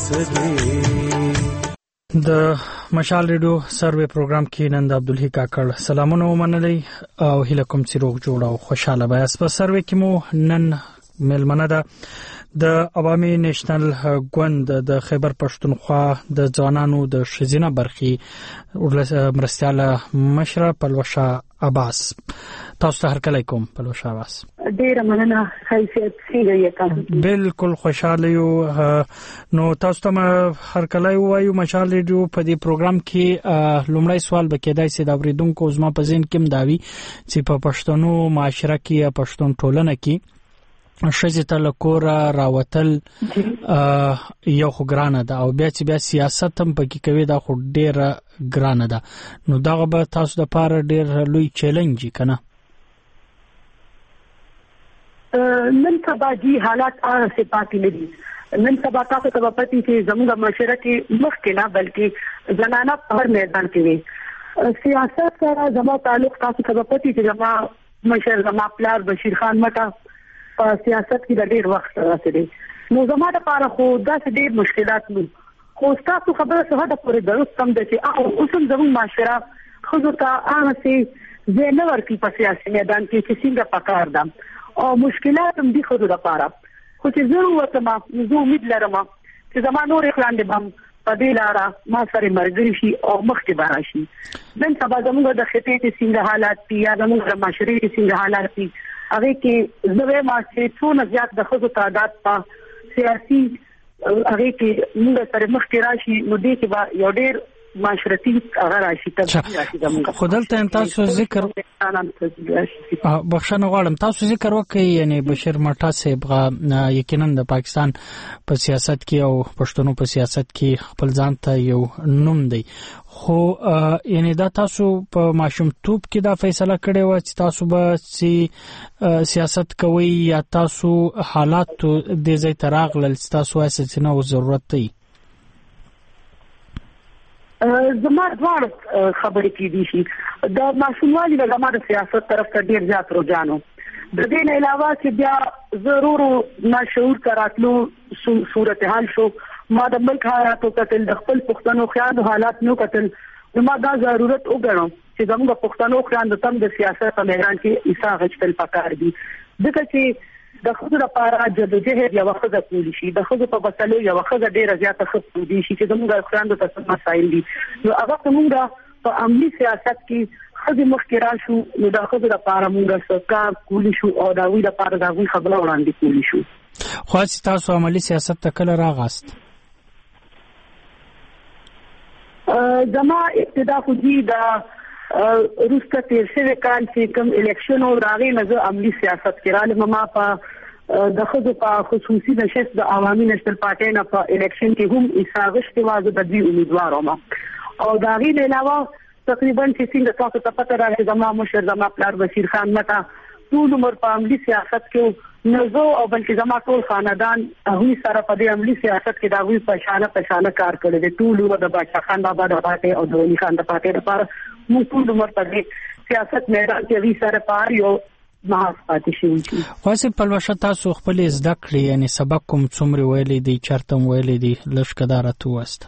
سدي. د مشال ریډیو سروې پروګرام کې نن د عبدالحی کاکړ سلامونه ومنلي او هیله کوم چې روغ جوړ او خوشاله به اس په سروې کې مو نن ملمنه ده د عوامي نېشنل ګوند د خیبر پښتونخوا د ځوانانو د شزینه برخي مرستياله مشره پلوشه عباس. تاسو ته هرکلی کوم پلوشه عباس. ډیره مننه. حیثیت څنګه یې؟ بالکل خوشاله یو. نو تاسو ته هرکلی وایو مشال ریډیو په دې پروګرام کې لومړی سوال به کېدای سي د اوریدونکو زما په ذهن کې مداوي چې په پښتنو معاشره کې یا پښتون ټولنه کې شزه ته کور راوتل یو خو ګرانه ده او بیا چې بیا سیاست هم پکې کوي دا خو ډیره ګرانه ده. نو دغه به تاسو د پاره ډیر لوی چیلنج کنه. نن سبا جی حالات هغه څه پاتې نه دي. نن سبا تاسو ته پاتې چې زموږ معاشره کې مخکې نه بلکې زنانه په هر میدان کې وي. سیاست سره زموږ تعلق تاسو ته پاتې چې زموږ مشر زموږ پلار بشیر خان مټه په سیاست کې د ډیر وخت راځي. نو زموږ لپاره خو داسې ډیر مشکلات نو خو تاسو خبره څه ده پورې درست هم ده چې او اوسم زموږ معاشره خو ته هغه سي زه نه ورکی په سیاسي میدان کې چې څنګه پکار ده او مشکلات هم دي خو د لپاره خو چې زه وته ما زه امید لرم چې زموږ نور اخلان دي هم په دې لاره ما سره مرګري شي او مخکې بارا شي. نن سبا زموږ د خطې کې څنګه حالات دي یا زموږ د معاشري کې څنګه حالات دي هغه کې زوی ما چې څونه زیات د خزو تعداد په سیاسي هغه کې موږ سره مخ کې راشي نو دې کې با یو ډېر معاشرتي هغه راشي تبدیل راشي زموږ خدلته تاسو ذکر بخښنه غواړم تاسو ذکر وکړئ یعنی بشیر مټا صاحب یقینا د پاکستان په سیاست کې او پښتنو په سیاست کې خپل ځان ته یو نوم دی خو یعنی دا تاسو په ماشومتوب کې دا فیصله کړې و چې تاسو به سیاست کوئ یا تاسو حالات د ځای تراغلل چې تاسو واسه نه ضرورت دی زما دوار خبرې کې دي شي د ماشوموالي د زما د سیاست طرف ته ډیر زیات رجحان د دې نه علاوه چې بیا ضرور ناشعور کراتلو صورتحال شو ما د ملک حالاتو کتل د خپل پښتنو خیال حالات نو کتل ما دا ضرورت وګڼم چې زموږ پښتنو خیال د تم د سیاست په میدان کې ایسا غچتل پکار دي ځکه چې د خود لپاره جدوجہد یو وخت کولی شي د خود په بسلو یو وخت ډیره زیاته خپل دي چې زموږ خیال د تاسو مسایل دي نو هغه موږ په عملی سیاست کې خود مخکرا شو نو د خود لپاره موږ سرکار کولی شو او دا وی لپاره دا وی خبره وړاندې کولی شو خو تاسو عملی سیاست ته کله راغاست زما ابتدا خو دي دا روسته تیر شوی کال چې کوم الیکشن او راغی نه عملی سیاست کړه ما په د خود په خصوصي نشست د عوامي نشل پارټي نه په الیکشن کې هم ایساغشت واځه د دې امیدوار وم او دا غي نه علاوه تقریبا چې څنګه تاسو ته پته راغی زما مشر زما پلار بشیر خان متا ټول عمر په عملی سیاست کې نزو او بلکې زما ټول خاندان هغه سره په دې عملی سیاست کې دا وی په شانه په شانه کار کړی دی ټول عمر د بادشاہ خان بابا د پاتې او د ولي خان د پاتې لپاره مو ټول عمر په دې سیاست میدان کې وی سره پار یو ماس پاتې شي واسه په لوشه تاسو خپل زده کړی یعنی سبق کوم څومره ویلې دي چرته ویلې دي لشکدارته وست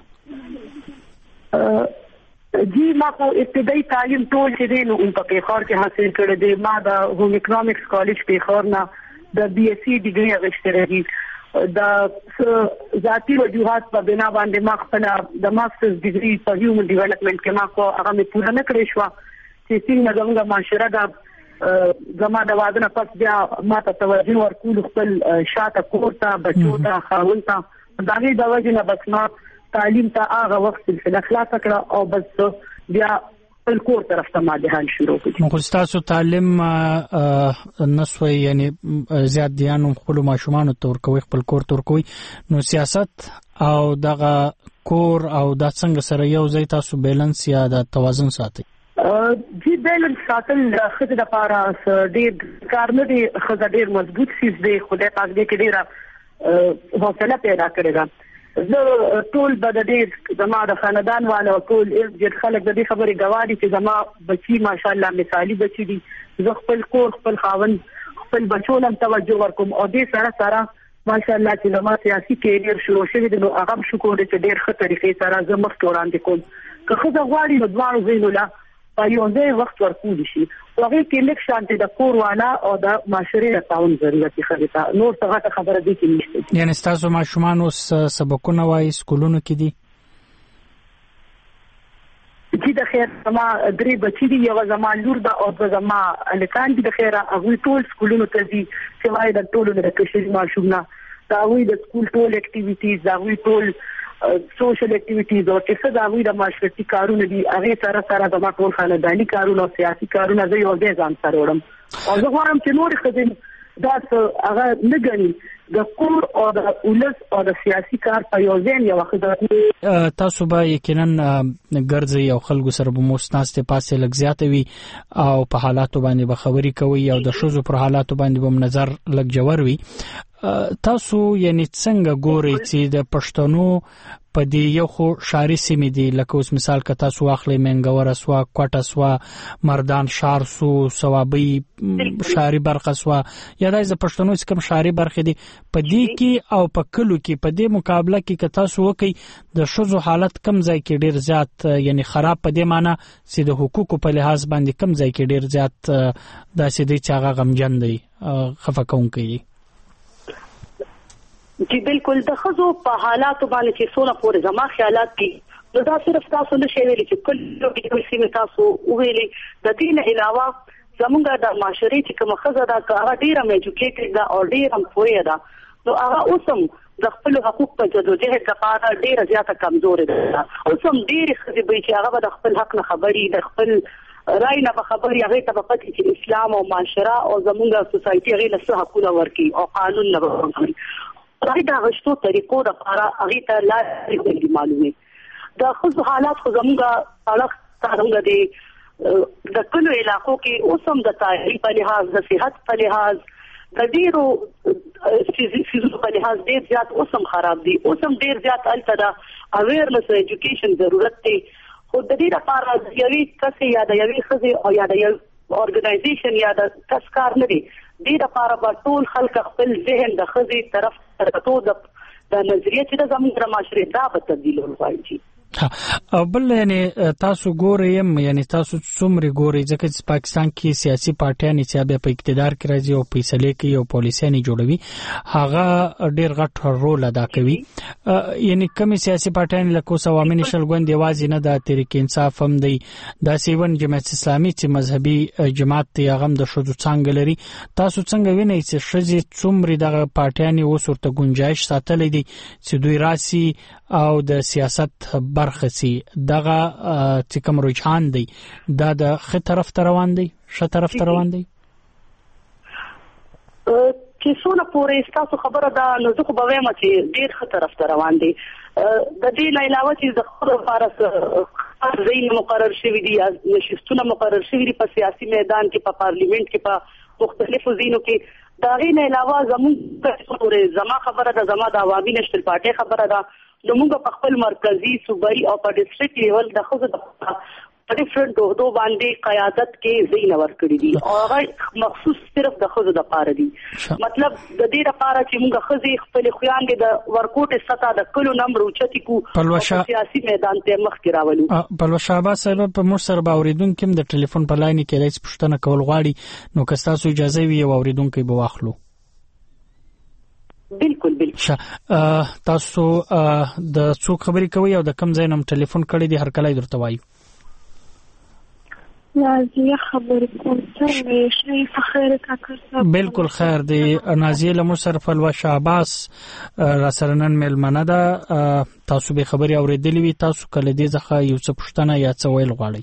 جی ما کو ابتدائی تعلیم ټول چې دین او په پیښور کې حاصل کړی دی ما د هوم اکونومکس کالج پیښور نه د بي اس سي ډیګري اغشتره دي د ذاتی وجوهات په بنا باندې ما خپل د ماسترز ډیګري په هیومن ډیولپمنٹ کې ما کو هغه مې پوره نه کړی شو چې څنګه زموږ معاشره د زما د واده نه پس بیا ما ته توجه ورکول خپل شاته کورته بچو ته خاوند ته دا غي د وجه نه بس ما تعلیم ته هغه وخت سلسله خلاص کړه او بس بیا خپل کور طرف ته ما دهان شروع کړ نو تاسو تعلیم نسوي یعنی زیات دیانو خپل ماشومان تور کوي خپل کور تور کوي نو سیاست او دغه کور او د څنګه سره یو ځای تاسو بیلانس یا د توازن ساتي جی بیلانس ساتل خدای د پاره ډېر کار نه دی خدای ډېر مضبوط سیس دی خدای پاک دې کې ډېر حوصله پیدا کړی دا زه ټول د دې زما د خاندان والو ټول ډېر خلک د دې خبرې گواهی چې زما بچي ماشاءالله مثالی بچي دي زه خپل کور خپل خاوند خپل بچو لم توجه ورکوم او دې سره سره ماشاءالله چې زما سیاسي کیریر شروع شوی دی نو هغه شکر دې چې ډېر ښه طریقې سره زه مخ وړاندې کوم که خو غواړي نو دوه زینو لا په یو ځای وخت ورکول شي هغه کې لیک شانتي د کور والا او د معاشري تعاون ضرورت خبره نور څه خبره دي کې نشته یعنی تاسو ماشومان اوس سبقونه وایي سکولونو کې دي چې د خیر زما درې بچی دي یو زما لور د او زما الکان دي د خیر هغه ټول سکولونو ته دي چې وایي د ټولو د کشري ماشومنا دا وایي د سکول ټول اکټیویټیز دا وایي ټول سوشل اکټیویټیز او چې څه دا وایي د معاشرتي کارونه دي هغه سره سره د ټول خاندانی کارونه او سیاسي کارونه زه یو ځای ځان سره وړم او زه غواړم چې نور خدای دا هغه نه غني د کور او د ولس او د سیاسي کار په یو ځای یو وخت تاسو به یقینا ګرځي او خلکو سره به مستناسته پاسه لګ زیات وي او په حالاتو باندې به خبري کوي او د شوزو پر حالاتو باندې به نظر لګ جوړ وي تاسو یعنی څنګه ګورئ چې د پښتنو په دې یو خو شاري سیمې دي لکه اوس مثال که تاسو واخلئ منګور اسوا کوټه سوا مردان شار سو ثوابي شاري برخه سوا یا د پښتنو څخه شاري برخه دي په دې کې او په کلو کې په دې مقابله کې که تاسو وکي د شوزو حالت کم ځای کې ډیر زیات یعنی خراب په دې معنی چې د حقوقو په لحاظ باندې کم ځای کې ډیر زیات داسې دي چې هغه غمجن دي خفه کوونکی چې بالکل د خزو په حالات باندې چې څونه پورې زما خیالات دي نو دا صرف تاسو نه شي ویلي چې کله د سیمه تاسو ویلي د دې نه علاوه زمونږ د معاشري چې کوم خزه دا هغه ډیره میجوکیټډ دا او ډیره پوهه ده نو هغه اوسم د خپل حقوق په جدوجهد لپاره ډیره زیاته کمزورې ده. اوس هم ډېرې ښځې به چې هغه به د خپل حق نه خبري، د خپل رای نه به خبري، هغې ته به پکې چې اسلام او معاشره او زمونږ سوسایټي هغې له څه حقونه ورکوي او قانون نه به ورکوي. هغې د اخیستو طریقو دپاره هغې ته لارې بلې معلومې. د ښځو حالات خو زمونږ سړک زمونږ د د کلو علاقو کې اوس هم د تعلیم په لحاظ، د صحت په لحاظ، د ډیرو فیزیکو په لحاظ ډیر زیات اوس هم خراب دي. اوس هم ډیر زیات هلته د اویرنس او ایجوکیشن ضرورت دی. خو د دې لپاره د یوې کسې یا د یوې ښځې او یا د یو ارګنایزیشن یا د کس کار نه دی. دې لپاره به ټول خلک خپل ذهن د ښځې طرف ته کتو، د نظریه چې د زموږ د معاشرې دا به تبدیلول غواړي. او بل یعنی تاسو ګورئ یعنی تاسو څومره ګورئ ځکه چې پاکستان کې سیاسي پارټیان چې بیا په اقتدار کې راځي او فیصله کوي او پالیسیانې جوړوي، هغه ډیر غټ رول ادا کوي. یعنی کومې سیاسي پارټیان لکه اوس عوامي نېشنل ګوند یوازې نه د تحریک انصاف هم دی، دا سیون جماعت اسلامي چې مذهبي جماعت دی هغه هم د ښځو څانګه لري. تاسو څنګه وینئ چې ښځې څومره دغه پارټیانې اوس ورته گنجایش ساتلی دي چې دوی راسي او د سیاست برخه سي؟ دغه چې کوم رجحان دی دا د ښه طرف ته روان دی، ښه طرف ته روان دی؟ چې څونه پورې ستاسو خبره ده نو زه خو به وایم چې ډېر ښه طرف ته روان دی. د دې نه علاوه چې د خپلو لپاره ځایونه مقرر شوي دي، نشستونه مقرر شوي دي په سیاسي میدان کې، په پارلیمنت کې، په مختلفو ځایونو کې. د هغې نه علاوه زموږ زما خبره ده، زما د عوامي نېشنل پارټۍ خبره ده، نو موږ په خپل مرکزي صوبایي او په ډسټرکټ لیول د ښځو د په ډیفرنٹ عہدو باندې قیادت کې ځای نه ورکړي دي او هغه مخصوص صرف د ښځو دپاره دي. مطلب د دې لپاره چې موږ ښځې خپلې خویندې د ورکوټې سطحه د کلو نمبر اوچتې کړو او په سیاسي میدان ته مخکې راولو. پلوشه عباس صاحب، په موږ سره به اورېدونکي هم د ټلیفون په لاین کې کېدای شي پوښتنه کول غواړي، نو که ستاسو اجازه وي یو اورېدونکی به واخلو. بالکل بالکل. تاسو د څوک خبرې کوئ او د کوم ځای نه ټلیفون کړی دی؟ هر کله یې درته وایو. نازیه خبرې کوم. څنګه شي په خیر کاکر؟ بالکل خیر دی. نازیه له موږ سره پلوشه عباس را سره نن میلمنه ده. تاسو به خبرې اورېدلې وي، تاسو کله دې څخه یو څه پوښتنه یا څه ویل غواړئ؟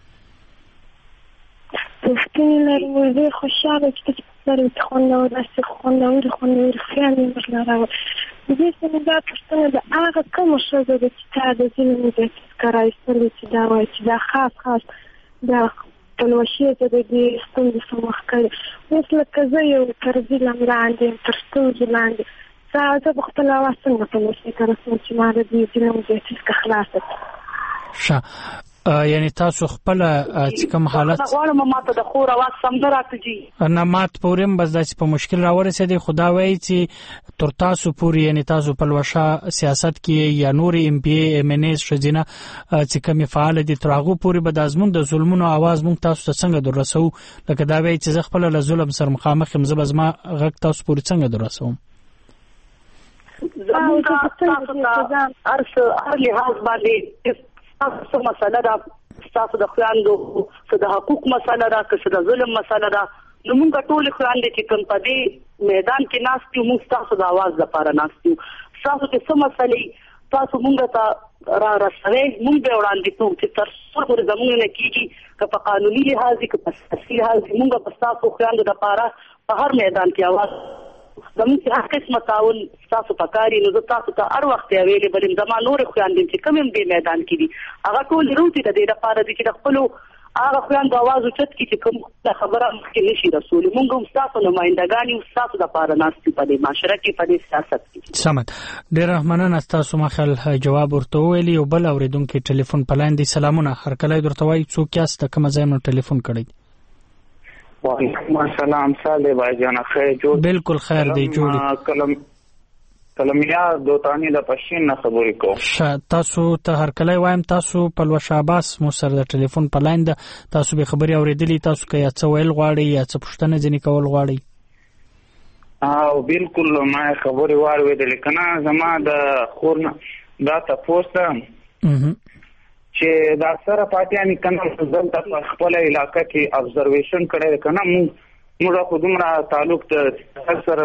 پوښتنې لرو. زه خوشحاله چې سره خوندور داسې خوندور خوندور خیالې ورله راوړي. دې څه دا پوښتنه ده، هغه کومه ښځه ده چې تا د ځینې مدت څخه راایستلې چې دا وایي چې دا خاص خاص دا پلوشې ته د دې ستونزې څه مخ کړي. اوس لکه زه یو تر ظلم لاندې یم، تر ستونزو لاندې، زه به خپل اواز څنګه پلوشې ته رسوم چې ما د دې ظلم مدت څخه خلاصه کړي؟ ښه، یعنی تاسو خپل چې کوم حالت غواړم ماته د خور اواز سم نه راځي، نه مات پورم بس داسې په مشکل راورسېدی. خدا وایي چې تر تاسو پورې یعنی تاسو په لوشه سیاست کې یا نور ایم پی ایم ان اس شجنه چې کوم فعال دي تر هغه پورې به د ازمون د ظلمونو आवाज مونږ تاسو ته څنګه دررسو؟ لکه دا وایي چې زه خپل له ظلم سره مخامخ یم، زه بزما غږ تاسو پورې څنګه دررسوم؟ زموږ تاسو ته هر هر لحاظ باندې تاسو مسله ده، تاسو د خویندو څه د حقوق مسله ده، که څه د ظلم مسله ده، نو موږ ټول خویندې چې کوم په دې میدان کې ناست یو، موږ تاسو د आवाज لپاره ناست یو. تاسو چې څه مسلې تاسو موږ ته را رسوي، موږ به وړاندې کوو چې تر څو پورې زموږ نه کېږي، که په قانوني لحاظ که په سیاسي لحاظ، موږ به تاسو خویندو لپاره په هر میدان کې आवाज زموږ چې هر قسمه تعاون ستاسو په کار یې، نو زه تاسو ته هر وخت اویلیبل یم. زما نورې خویندې چې کوم هم دې میدان کې دي هغه ټول روزي د دې لپاره دي چې د خپلو هغه خویندو آواز اوچت کړي چې کوم خبره مخکې نشي رسولی. موږ هم ستاسو نمایندګان یو، ستاسو دپاره ناست یو په دې معاشره کې، په دې سیاست کې. سمت، ډېره مننه. ستاسو مخل جواب ورته وویلي. یو بل اورېدونکی ټلیفون په لاین دی. سلامونه، هر کله یې درته وایي څوک یاست، د کومه ځای نه ټلیفون کړی دی؟ وعلیکم السلام. صالح بھائی جان خیر جوړ؟ بالکل خیر دی جوړ. کلم کلمیا دوتانی د پښین نه خبرې کوم. ش تاسو ته هر کله وایم، تاسو په لوشه عباس مو سره د ټلیفون په لاین ده، تاسو به خبري اورېدلې، تاسو که یا څه ویل غواړئ یا څه پوښتنه ځینې کول غواړئ؟ او بالکل ما خبري واورېدلې کنه. زما د خور نه دا تاسو ته چې دا سره پاتیانی کنه دلته په خپل علاقې کې ابزرویشن کړی کنه. موږ موږ خو دومره تعلق ته سره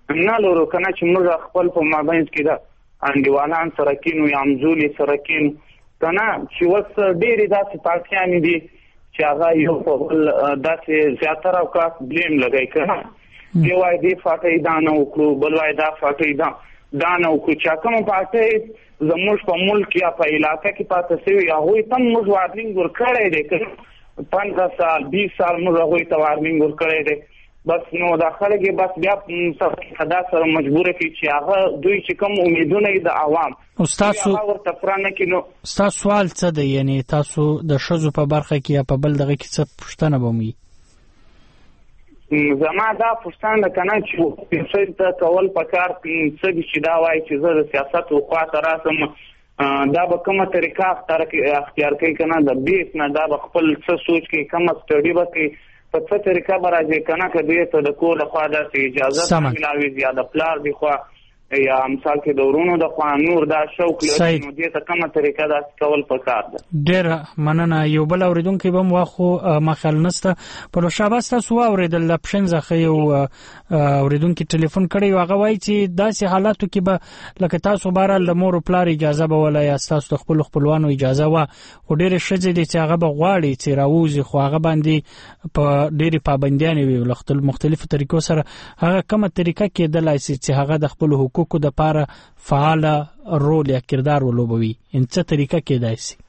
نه لرو کنه چې موږ خپل په مابین کې دا انډیوالان سره کینو یا همزولي سره کینو کنه چې اوس ډېرې داسې پارټیانې دي چې هغه یو په بل داسې زیاتره اوقات بلیم لګوي کنه دی وایي دې پارټۍ دا نه وکړو بل وایي دا پارټۍ دا دا نه وکړو چې کومه پارټۍ زموږ په ملک یا په علاقه کې پاتې شوي هغوی ته موږ وارنینګ ورکړی دی که پنځه سال بیس سال موږ هغوی ته وارنینګ ورکړی دی بس نو دا خلک بس بیا صدا سره مجبوره کی چې هغه دوی چې کوم امیدونه د عوام تاسو ورته پرانه کینو. تاسو سوال څه دی یعنی تاسو د شذو په برخه کې یا په بل دغه کې څه پوښتنه بومي؟ زما دا پوښتنه کنه چې څه ته کول پکار څه دي چې دا وایي چې زه د سیاست او خواته راسم دا به کومه طریقه اختیار کوي کنه د بیس نه دا به خپل څه سوچ کوي کومه سټډي به کوي په څه طریقه به راځي کنه که دې ته د کور لخوا داسې اجازه ملاوي یا د پلار دی خوا یا مثال کې د ورونو د خوا نور دا شوق لري نو دې ته کومه طریقه داسې کول پکار ده. ډېره مننه. یو بل اورېدونکی به م واخو ما خیال نسته په شاباس تاسو واورېدل د پشن څخه یو اورېدونکي ټلیفون کړی و هغه وایي چې داسې حالاتو کې به لکه تاسو بهرحال د مور او پلار اجازه به وله یا ستاسو د خپلو خپلوانو اجازه وه خو ډېرې ښځې دي چې هغه به غواړي چې راووځي خو هغه باندې په ډېرې پابندیانې وي له مختلفو طریقو سره هغه کومه طریقه کېدلی سي چې هغه د خپلو حقوقو دپاره فعاله رول یا کردار ولوبوي ان څه طریقه کېدای سي؟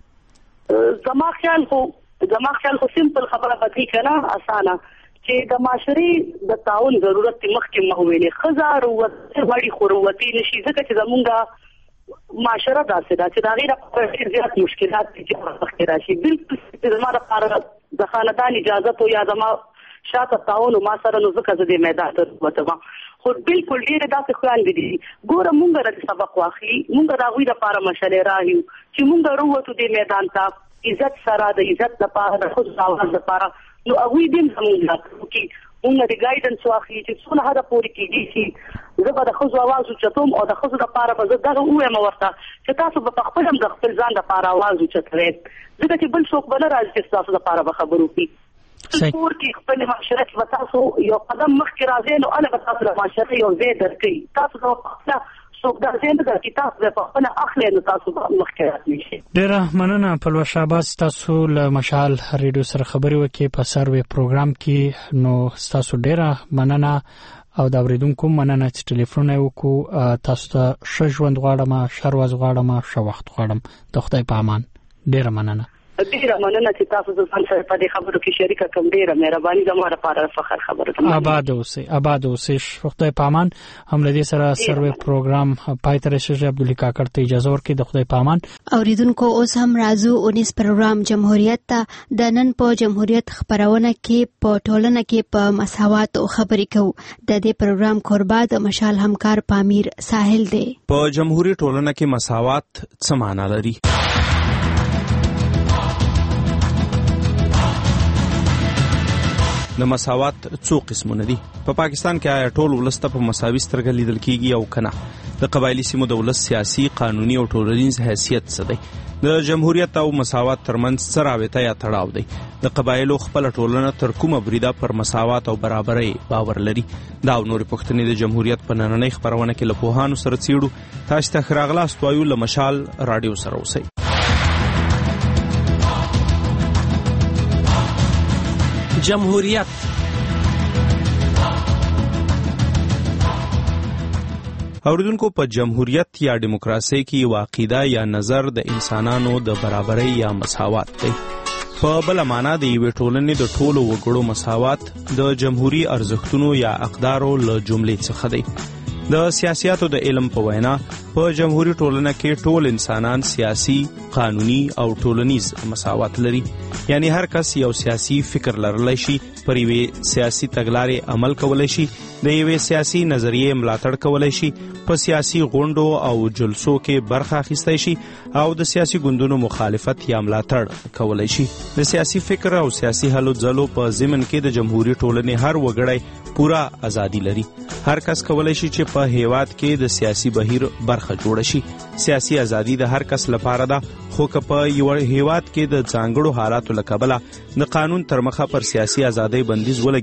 زما خیال خو زما خیال خو سمپل خبره پکې کنه اسانه چې د معاشري د تعاون ضرورت مخکې مخ ویلې ښځه روت غواړي خو روتي نشي ځکه چې زمونږ معاشره داسې ده چې د هغې لپاره ډېر زیات مشکلات دي چې مخکې راشي. بالکل زما لپاره د خاندان اجازت او یا زما شاته تعاون ما سره نو ځکه زه دې میدان ته وتم خو بالکل ډېرې داسې خویندې دي ګوره مونږ راته سبق واخلي مونږ د هغوی لپاره مشلې راهیو چې مونږ رووتو دې میدان ته عزت سره د عزت لپاره د ښځو د اواز لپاره نو هغوی دې هم زموږ ملاتړ وکړي مونږ د ګایډنس واخلي چې څونه حده پورې کېدی شي زه به د ښځو اواز اوچتوم او د ښځو لپاره به زه دغه ووایم ورته چې تاسو به په خپل هم د خپل ځان لپاره اواز اوچتوئ ځکه چې بل څوک به نه راځي چې ستاسو لپاره به خبرې وکړي. کور کې خپل معاشره کې به تاسو یو قدم مخکې راځئ نو هله به تاسو د معاشره یو ځای درکوي تاسو به خپله څوک دا ځای نه درکړي تاسو به په خپله اخلئ نو تاسو به مخکې راتلی شئ. ډېره مننه پلوه شهباز تاسو له مشال ریډیو سره خبرې وکړې په سروې پروګرام کې نو ستاسو ډېره مننه او د اورېدونکو مننه چې ټلیفون یې وکړو تاسو ته ښه ژوند غواړم ښه ورځ غواړم ښه وخت غواړم د خدای په امان. ډېره مننه. ډیره مننه چې تاسو ځان سره په دې خبرو کې شریک کوم ډیره مهرباني زموږ لپاره فخر خبره ده. آباد اوسئ آباد اوسئ خدای په امان. هم له دې سره سروې پروګرام پای ته رسیږي. عبدالله کاکړ ته اجازه ورکړئ د خدای په امان. اوریدونکو اوس هم راځو اونیس پروګرام جمهوریت ته د نن په جمهوریت خبرونه کې په ټولنه کې په مساوات او خبرې کوو. د دې پروګرام قربا د مشال همکار پامیر ساحل دی. په جمهوریت ټولنه کې مساوات څه معنی لري؟ د مساوات څو قسمونه دي؟ په پاکستان کې آیا ټول ولس ته په مساوي سترګه لیدل کیږي او کنه؟ د قبایلی سیمو د ولس سیاسي قانوني او ټولنیز حیثیت څه دی؟ د جمهوریت او مساوات ترمنځ څه رابطه یا تړاو دی؟ د قبایلو خپل ټولنه تر کومه بریده پر مساوات او برابرۍ باور لري؟ دا او نورې پوښتنې د جمهوریت په نننۍ خپرونه کې له پوهانو سره څیړو. تاسو ته ښه راغلاست وایو له مشال راډیو سره اوسئ. جمهوریت اوریدونکو په جمهوریت یا دیموکراسي کې یو عقیده یا نظر د انسانانو د برابرۍ یا مساوات دی. په بل معنا د یوې ټولنې د ټولو وګړو مساوات د جمهوریت ارزښتونو یا اقدارو له جملې څخه دی. د سیاستو د علم په وینا په جمهوریت ټولنه کې ټول انسانان سیاسي، قانوني او ټولنیز مساوات لري. یعنی هر کس یو سیاسي فکر لرلی شي، پر یوې سیاسي تګلارې عمل کولی شي، د یوې سیاسي نظریې ملاتړ کولی شي، په سیاسي غونډو او جلسو کې برخه اخیستی شي او د سیاسي ګوندونو مخالفت یا ملاتړ کولی شي. د سیاسي فکر او سیاسي هلو ځلو په ضمن کې د جمهوریت ټولنې هر وګړی پورا ازادي لري. هر کس کولی شي چې په هیواد کې د سیاسي بهیر برخه جوړ شي. سیاسي ازادي د هر کس لپاره ده، خو که په یو هیواد کې د ځانګړو حالاتو له کبله د قانون تر مخه پر سیاسي ازادۍ بندیز ولګي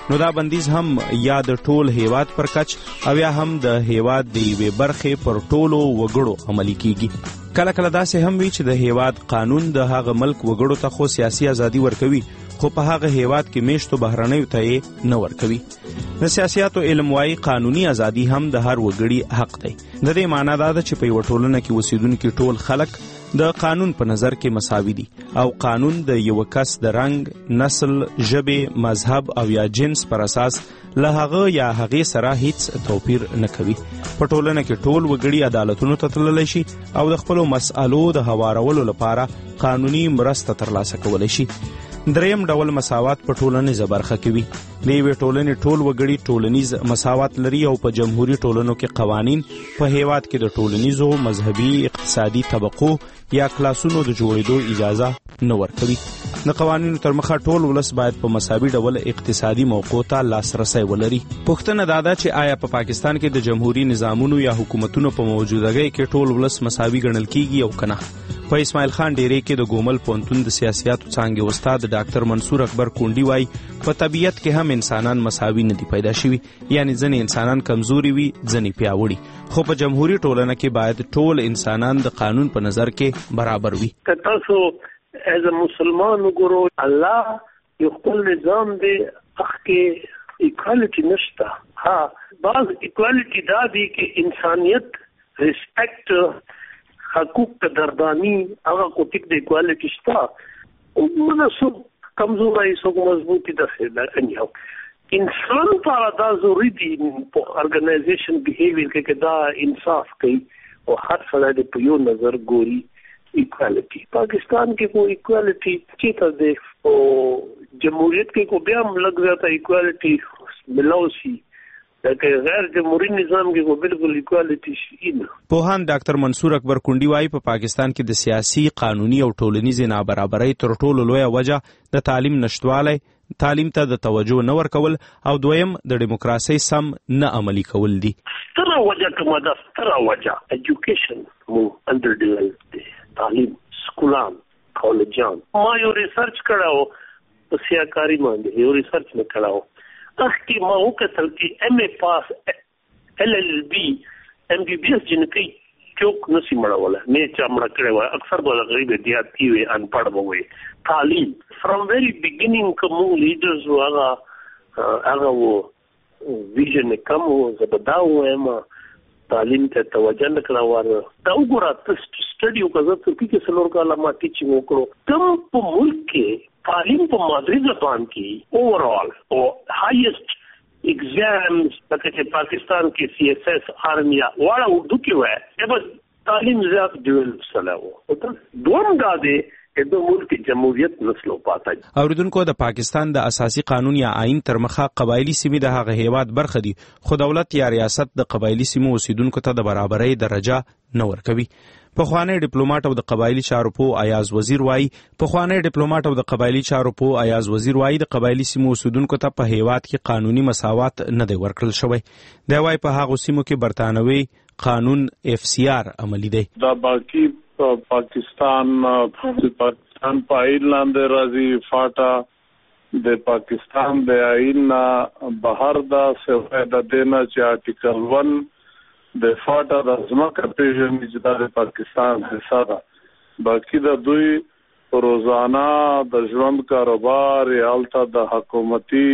نو دا بندیز هم یا د ټول هیواد پر کچ او یا هم د هیواد د یوې برخې پر ټولو وګړو عملي کیږي. کله کله داسې هم وي چې د هیواد قانون د هغه ملک وګړو ته خو سیاسي ازادي ورکوي خو په هغه هیواد کې میشتو بهرنیو ته یې نه ورکوي. د سیاسياتو علم وايي قانوني ازادي هم د هر وګړي حق دی. د دې معنی دا ده چې په یو ټولنه کې اوسیدونکي ټول خلک د قانون په نظر کې مساوي دي او قانون د یو کس د رنگ، نسل، ژبه، مذهب او یا جنس پر اساس له هغه یا هغې سره هیڅ توپیر نه کوي. په ټولنه کې ټول وګړي عدالتونو ته تللی شي او د خپلو مسألو د هوارولو لپاره قانوني مرسته ترلاسه کولی شي. دریم ډول مساوات په ټولنیزه برخه کې وي. د یوې ټولنې ټول وګړي ټولنیز مساوات لري او په جمهوریت ټولنو کې قوانین په هیواد کې د ټولنیزو، مذهبي، اقتصادي طبقو یا کلاسونو د جوړېدو اجازه نه ورکوي. د قوانینو تر مخه ټول ولس باید په مساوي ډول اقتصادي موقعو ته لاسرسی ولري. پوښتنه دا ده چې آیا په پا پاکستان کې د جمهوریت نظامونو یا حکومتونو په موجودګۍ کې ټول ولس مساوي ګڼل کیږي او کنه؟ په اسماعیل خان ډیری کې د ګومل پونتون د سیاسياتو څانګې استاد ډاکټر منصور اکبر کونډي وایي په طبیعت کې هم انسانان مساوي نه دي پیدا شوي، یعنی ځینې انسانان کمزوري وي، ځینې پیاوړي، خو په جمهوریت ټولنه کې باید ټول انسانان د قانون په نظر کې برابر وي. تاسو از مسلمان وګورو الله یو خپل نظام دی هغه ایکوالټي نشته. ها بعض ایکوالټي دا دی چې انسانیت، ریسپیکټ، حقوق قدردانی هغه کو ټیک د ایکوالټي شته او موږ سو کمزوري سو مضبوطی د څه نه انسان پر دا ضروري دي په ارګنایزیشن بیهیویر کې دا انصاف کوي او هر څه د په یو نظر ګوري. ایکوالټي پاکستان کې کوئی ایکوالټي چې ته د او جمهوریت کې کو بیا لګ زیاته ایکوالټي ملوسی لکه غیر جمهوریت نظام کې کو بالکل ایکوالټي شي نه. پوهان ډاکټر منصور اکبر کونډي وايي په پاکستان کې د سیاسي، قانوني او ټولنیزې نابرابرۍ تر ټولو لویه وجه د تعلیم نشټوالی، تعلیم ته د توجه نه ورکول او دویم د دیموکراسۍ سم نه عملي کول دي. ستره وجه کومه ده؟ ستره وجه ایجوکیشن مو انډر ډیولپډ دی. تعلیم، سکولان، کالجان. ما یو ریسرچ کړو په سیاکاری باندې، یو ریسرچ نه کړو اخی ما وکتل چې ایم ای پاس ایل ایل بی ایم بی بی ایس جنکی چوک نسی مړوله نه چا مړ کړی و. اکثر به غریب دیاتی وي، انپړ به وي. تعلیم فرام ویری بیګینینګ کوم لیډرز هغه هغه وو ویژن کم وو. زه به دا وایم تعلیم ته توجه نه کړه واره. دا وګوره ته سټډي وکړه چې کې څلور کاله ما ټیچینګ وکړو. کوم په ملک کې تعلیم په مادری زبان کې اوورال او هایست ایگزامز لکه چې پاکستان کې سی ایس ایس، آرمیا واړه اردو کې وای، به تعلیم زیات ډیولپ سره وو. دوم دا دی چې د ملک جمهوریت نسلو پاتای. اوریدونکو د پاکستان د اساسي قانون یا آئین تر مخه قبایلی سیمې د هغه هیواد برخه دي، خو دولت یا ریاست د قبایلی سیمو اوسیدونکو ته د برابرۍ درجه نه ورکوي. پخوانی ډیپلوماټ او د قبایلی چارو په ایاز وزیر وایي پخوانی ډیپلوماټ او د قبایلی چارو په ایاز وزیر وایي د قبایلی سیمو اوسیدونکو ته په هیواد کې قانوني مساوات نه دی ورکړل شوی. دی وایي په هغو سیمو کې برتانوي قانون اف سی آر عملی دی. دا باقی پاکستان پاکستان په آئین لاندې راځي. فاټا د پاکستان د آئین بهر دا سوای د دینا چې آرټیکل ون د فاټا د ځمکه پیژنې چې د پاکستان حصہ ده. باقی د دوی روزانه د ژوند کاروبار یالته د حکومتي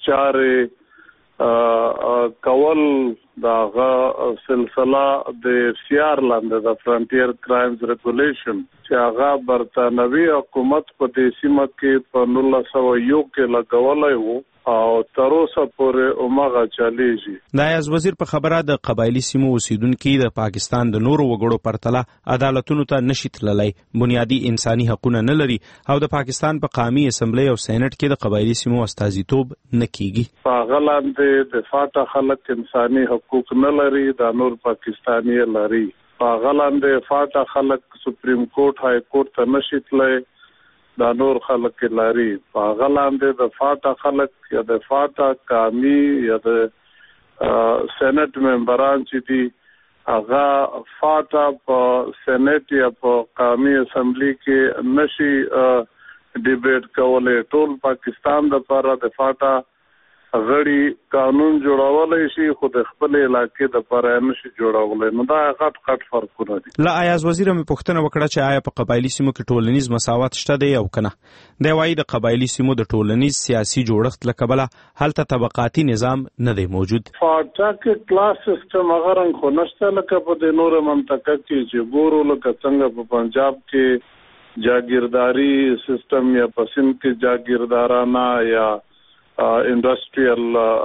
چارې کول دغه سلسله د اف سی آر لاندې د فرنټیر کرایمز ریګولیشن چې هغه برتانوي حکومت په دې سیمه کې په نولس سوه یو کې لګولی وو او تر اوسه پورې اومغه چلیږي. د ایاز وزیر په خبره د قبایلی سیمو اوسیدونکي د پاکستان د نورو وګړو پرتله عدالتونو ته نشي تللی، بنیادی انساني حقونه نه لري او د پاکستان په قومي اسمبلی او سېنات کې د قبایلی سیمو استازیتوب نه کیږي. هغه لاندې د فاټا خلک انساني حقوق نه لري، د نور پاکستاني لري. هغه لاندې فاټا خلک سپریم کورټ، های کورټ ته نشي تللی، دا نور خلک لري. هغه لاندې د فاټا خلک یا د فاټا قومي یا د سېنات ممبران چې دي هغه فاټا په سېنات یا په قومي اسمبلی کې نشي ډیبیټ کولای. ټول پاکستان د لپاره د فاټا غړي قانون جوړولای شي خو د خپل علاقې د پاره نشي جوړولای. نو دا غټ غټ فرقونه دي. لا ایاز وزیر مې پوښتنه وکړه چې آیا په قبایلی سیمو کې ټولنیز مساوات شته دی او کنه. د وایي د قبایلی سیمو د ټولنیز سیاسي جوړښت لکبله هلته طبقاتي نظام نه دی موجود. فاټا کې کلاس سیستم هغه رنګ خو نشته لکه په د نور منطقه کې چې ګورو لکه څنګه په پنجاب کې جاگیرداری سیستم یا په سند کې جاگیردارانه یا انډستریال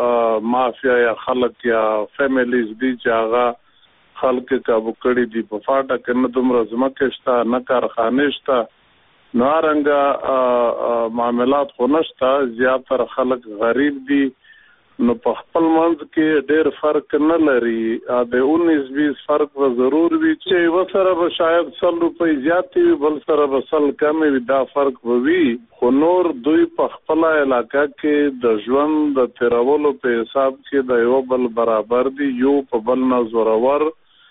مافیا یا خلک یا فیملیز دي چې هغه خلک کابو کړي دي. په فاټا کې نه دومره ځمکه شته نه کارخانه شته نو رنګه معاملات خو نشته. زیاتره خلک غریب دي نو په خپل منځ کې ډېر فرق نه لري. د انیس بیس فرق به ضرور وي چې یو سره به شاید سل روپۍ زیاتې وي بل سره به سل کمې وي. دا فرق به وي خو نور دوی په خپل علاقه کې د ژوند د تیرولو په حساب کې د یو بل برابر دي. یو په بل نه زورور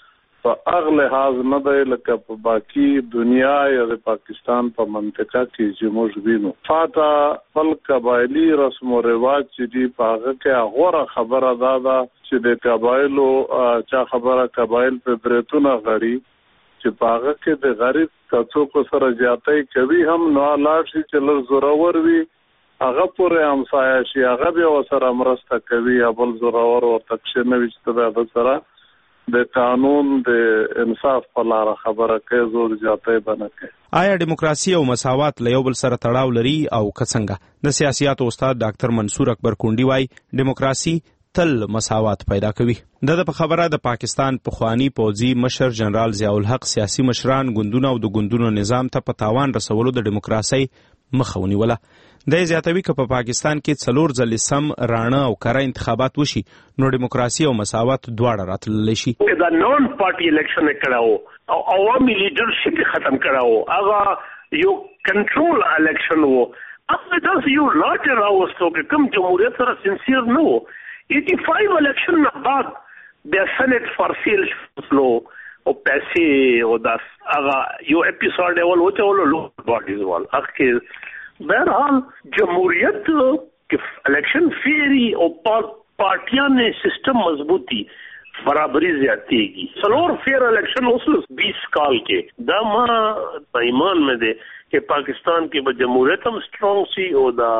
په هغه لحاظ نه دی لکه په باقي دنیا یا د پاکستان په منطقه کې چې موږ وینو. فاټا خپل قبایلی رسم او رواج چې دي په هغه کې غوره خبره ده چې د قبایلو چا خبره قبایل په بریتونه غړي چې په هغه کې د غریب څوک سره زیاتې کوي هم نو لاړ شي چې لږ زورور وي هغه پورې همسایه شي هغه به ورسره مرسته کوي یا بل زورور ورته کښېنوي چې ته د سره د قانون د انصاف په لار خبره کوي زور زیاتې بنه کوي. آیا دیموکراسي او مساوات له یو بل سره تړاو لري او څنګه؟ د سیاستو استاد ډاکټر منصور اکبر کونډي وايي دیموکراسي تل مساوات پیدا کوي. د په خبره د پاکستان پخوانی پوځي مشر جنرال ضیاء الحق سیاسي مشران ګوندونه او د ګوندونو نظام ته په تاوان رسولو د دیموکراسي مخه ونیوله. د زیاتوي که په پاکستان کې څلور ځلې سم رانه او کره انتخابات وشي نو دیموکراسي او مساوات دواړه راتللی شي. دا نون پارټي الیکشن کړهو او عوامي لیډرشپ ختم کړهو هغه یو کنټرول الیکشن وو. هغه تاسو یو لاټ راوستو چې کوم جمهوریت سره سنسیر نه وو. eighty-five الیکشن نه بعد د سنټ فارسیل شلو او پیسې او داس هغه یو اپیسوډ ول وته ول لو باډیز ول اخر بہرحال جمہوریت کے الیکشن فیری اور پارٹیاں نے سسٹم مضبوطی برابری زیادتی کی سلور فیر الیکشن اس بیس سال کے دا ما ایمان میں دے کہ پاکستان کی جمہوریت ہم سٹرونگ سی اور دا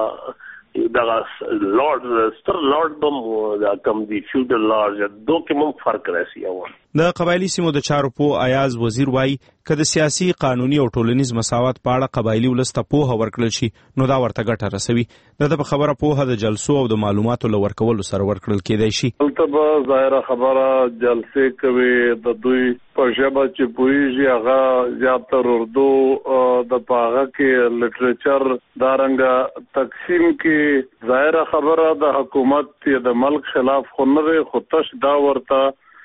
دا لارڈ ستر لارڈ بم دا کم دی فیوډل لارډ دو کې مم فرق راسي. اول د قبایلی سیمو د چارو په ایاز وزیر وای کله سیاسي قانوني او ټولنیز مساوات په اړه قبایلی ولسته په ورکړل شي نو دا ورته ګټه رسوي. د خبره په د جلسو او د معلوماتو لور کول سره ورکړل کېدای شي. البته ظاهره خبره جلسې کوي د دوی په ژبه چې پوهیږي هغه زیاتره اردو د پاغه کې لټریچر دارنګ تقسیم کې ظاهره خبره د حکومت د ملک خلاف خو نه خو تش دا ورته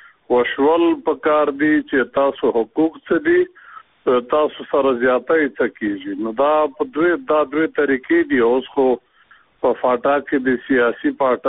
وشول پکار دي چې تاسو حقوق څه دي تاسو سره زیاتې څه کیږي. نو دا په دوی دا دوی طریقې دي. اوس خو په فاټا کې د سیاسي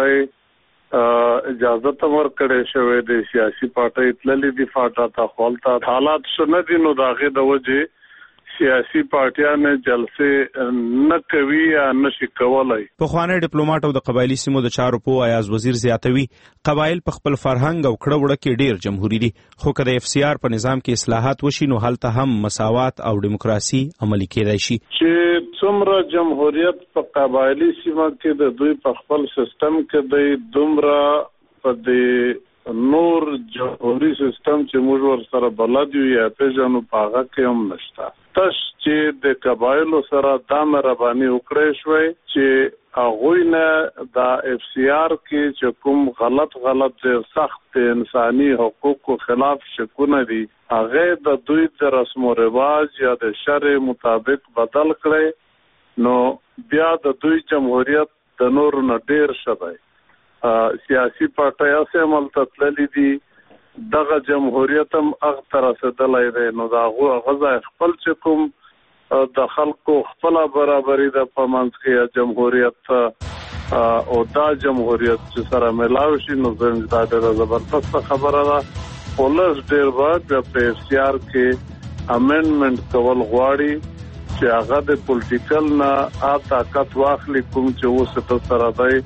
پارټۍ اجازه تمر کړي شوې د سیاسي پارټۍ تللې دي فاټا ته خپلتا حالات شنه دي نو داغه د وجه سیاسي پارټیانه جلسه نه کوي یا نشي کولای. په خوانه ډیپلوماټ او د قبایلی سیمو د چارو په ایاز وزیر زیاتوي قبایل په خپل فرهنګ او کړه وړه کې ډیر جمهوریت دي خو کله اف سی آر په نظام کې اصلاحات وشي نو هلته هم مساوات او دیموکراسي عملي کېدای شي. چې څومره جمهوریت په قبایلی سیمه کې د دوی په خپل سیستم کې د دومره په د نور جمهوریت سیستم چې موږ ور سره بلد یو یا پیژنو پاغه کې هم نشته. تش چې د قبایلو سره دا مهرباني وکړې شوې چې هغوی نه دا اف سی آر کې چې کوم غلط غلط سخت انساني حقوقو خلاف شکونه دي هغه د دوی د رسم او رواج یا د شرع مطابق بدل کړي نو بیا د دوی جمهوریت د نور نه ډیر شوی. سیاسي پارټیاں سه عمل تطللی دي دغه جمهوریت هم اغتر رسیدلای دی نو دا غوغه خپل چې کوم د خلکو خپل برابرۍ د پمنځ کې جمهوریت او دا جمهوریت چې سره ملاوي شي نو زموږ د ډېر زبردست خبره ده. پولیس ډېر بعد په اف سی آر کې امندمنت کول غواړي چې هغه د پولیټیکل نه آ طاقت واخلي کوم چې اوس ته سره دی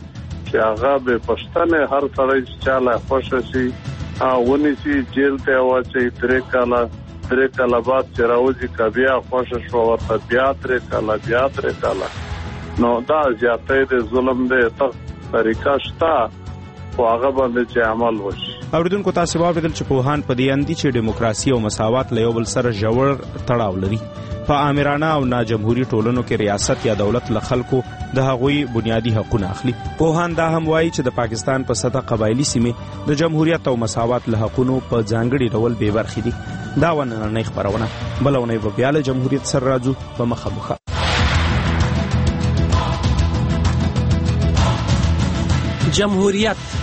چې هغه به پښتنه هر سړی چاله خوش شي ونی سي جیل ته واچي درې کاله درې کاله بعد چې راوځي کا بیا خوش شو ورته بیا درې کاله بیا درې کاله نو دا زیاتې د ظلم د طریقه شته او هغه باندې چې عمل وشي. اوریدونکو تاسو واوریدل چې پوهان په دې اندي چې دیموکراسي او مساوات له یو بل سره ژور تړاو لري. په امرانه او نا جمهوریت ټولنو کې ریاست یا دولت له خلکو د هغوی بنیادی حقوقونه اخلي. پوهان دا هم وایي چې د پاکستان په سطح قبایلی سیمې د جمهوریت او مساوات له حقوقو په ځانګړي ډول بې برخې دي. دا ونه نه خبرونه بلونه په بیا له جمهوریت سره راځو په مخه مخه. جمهوریت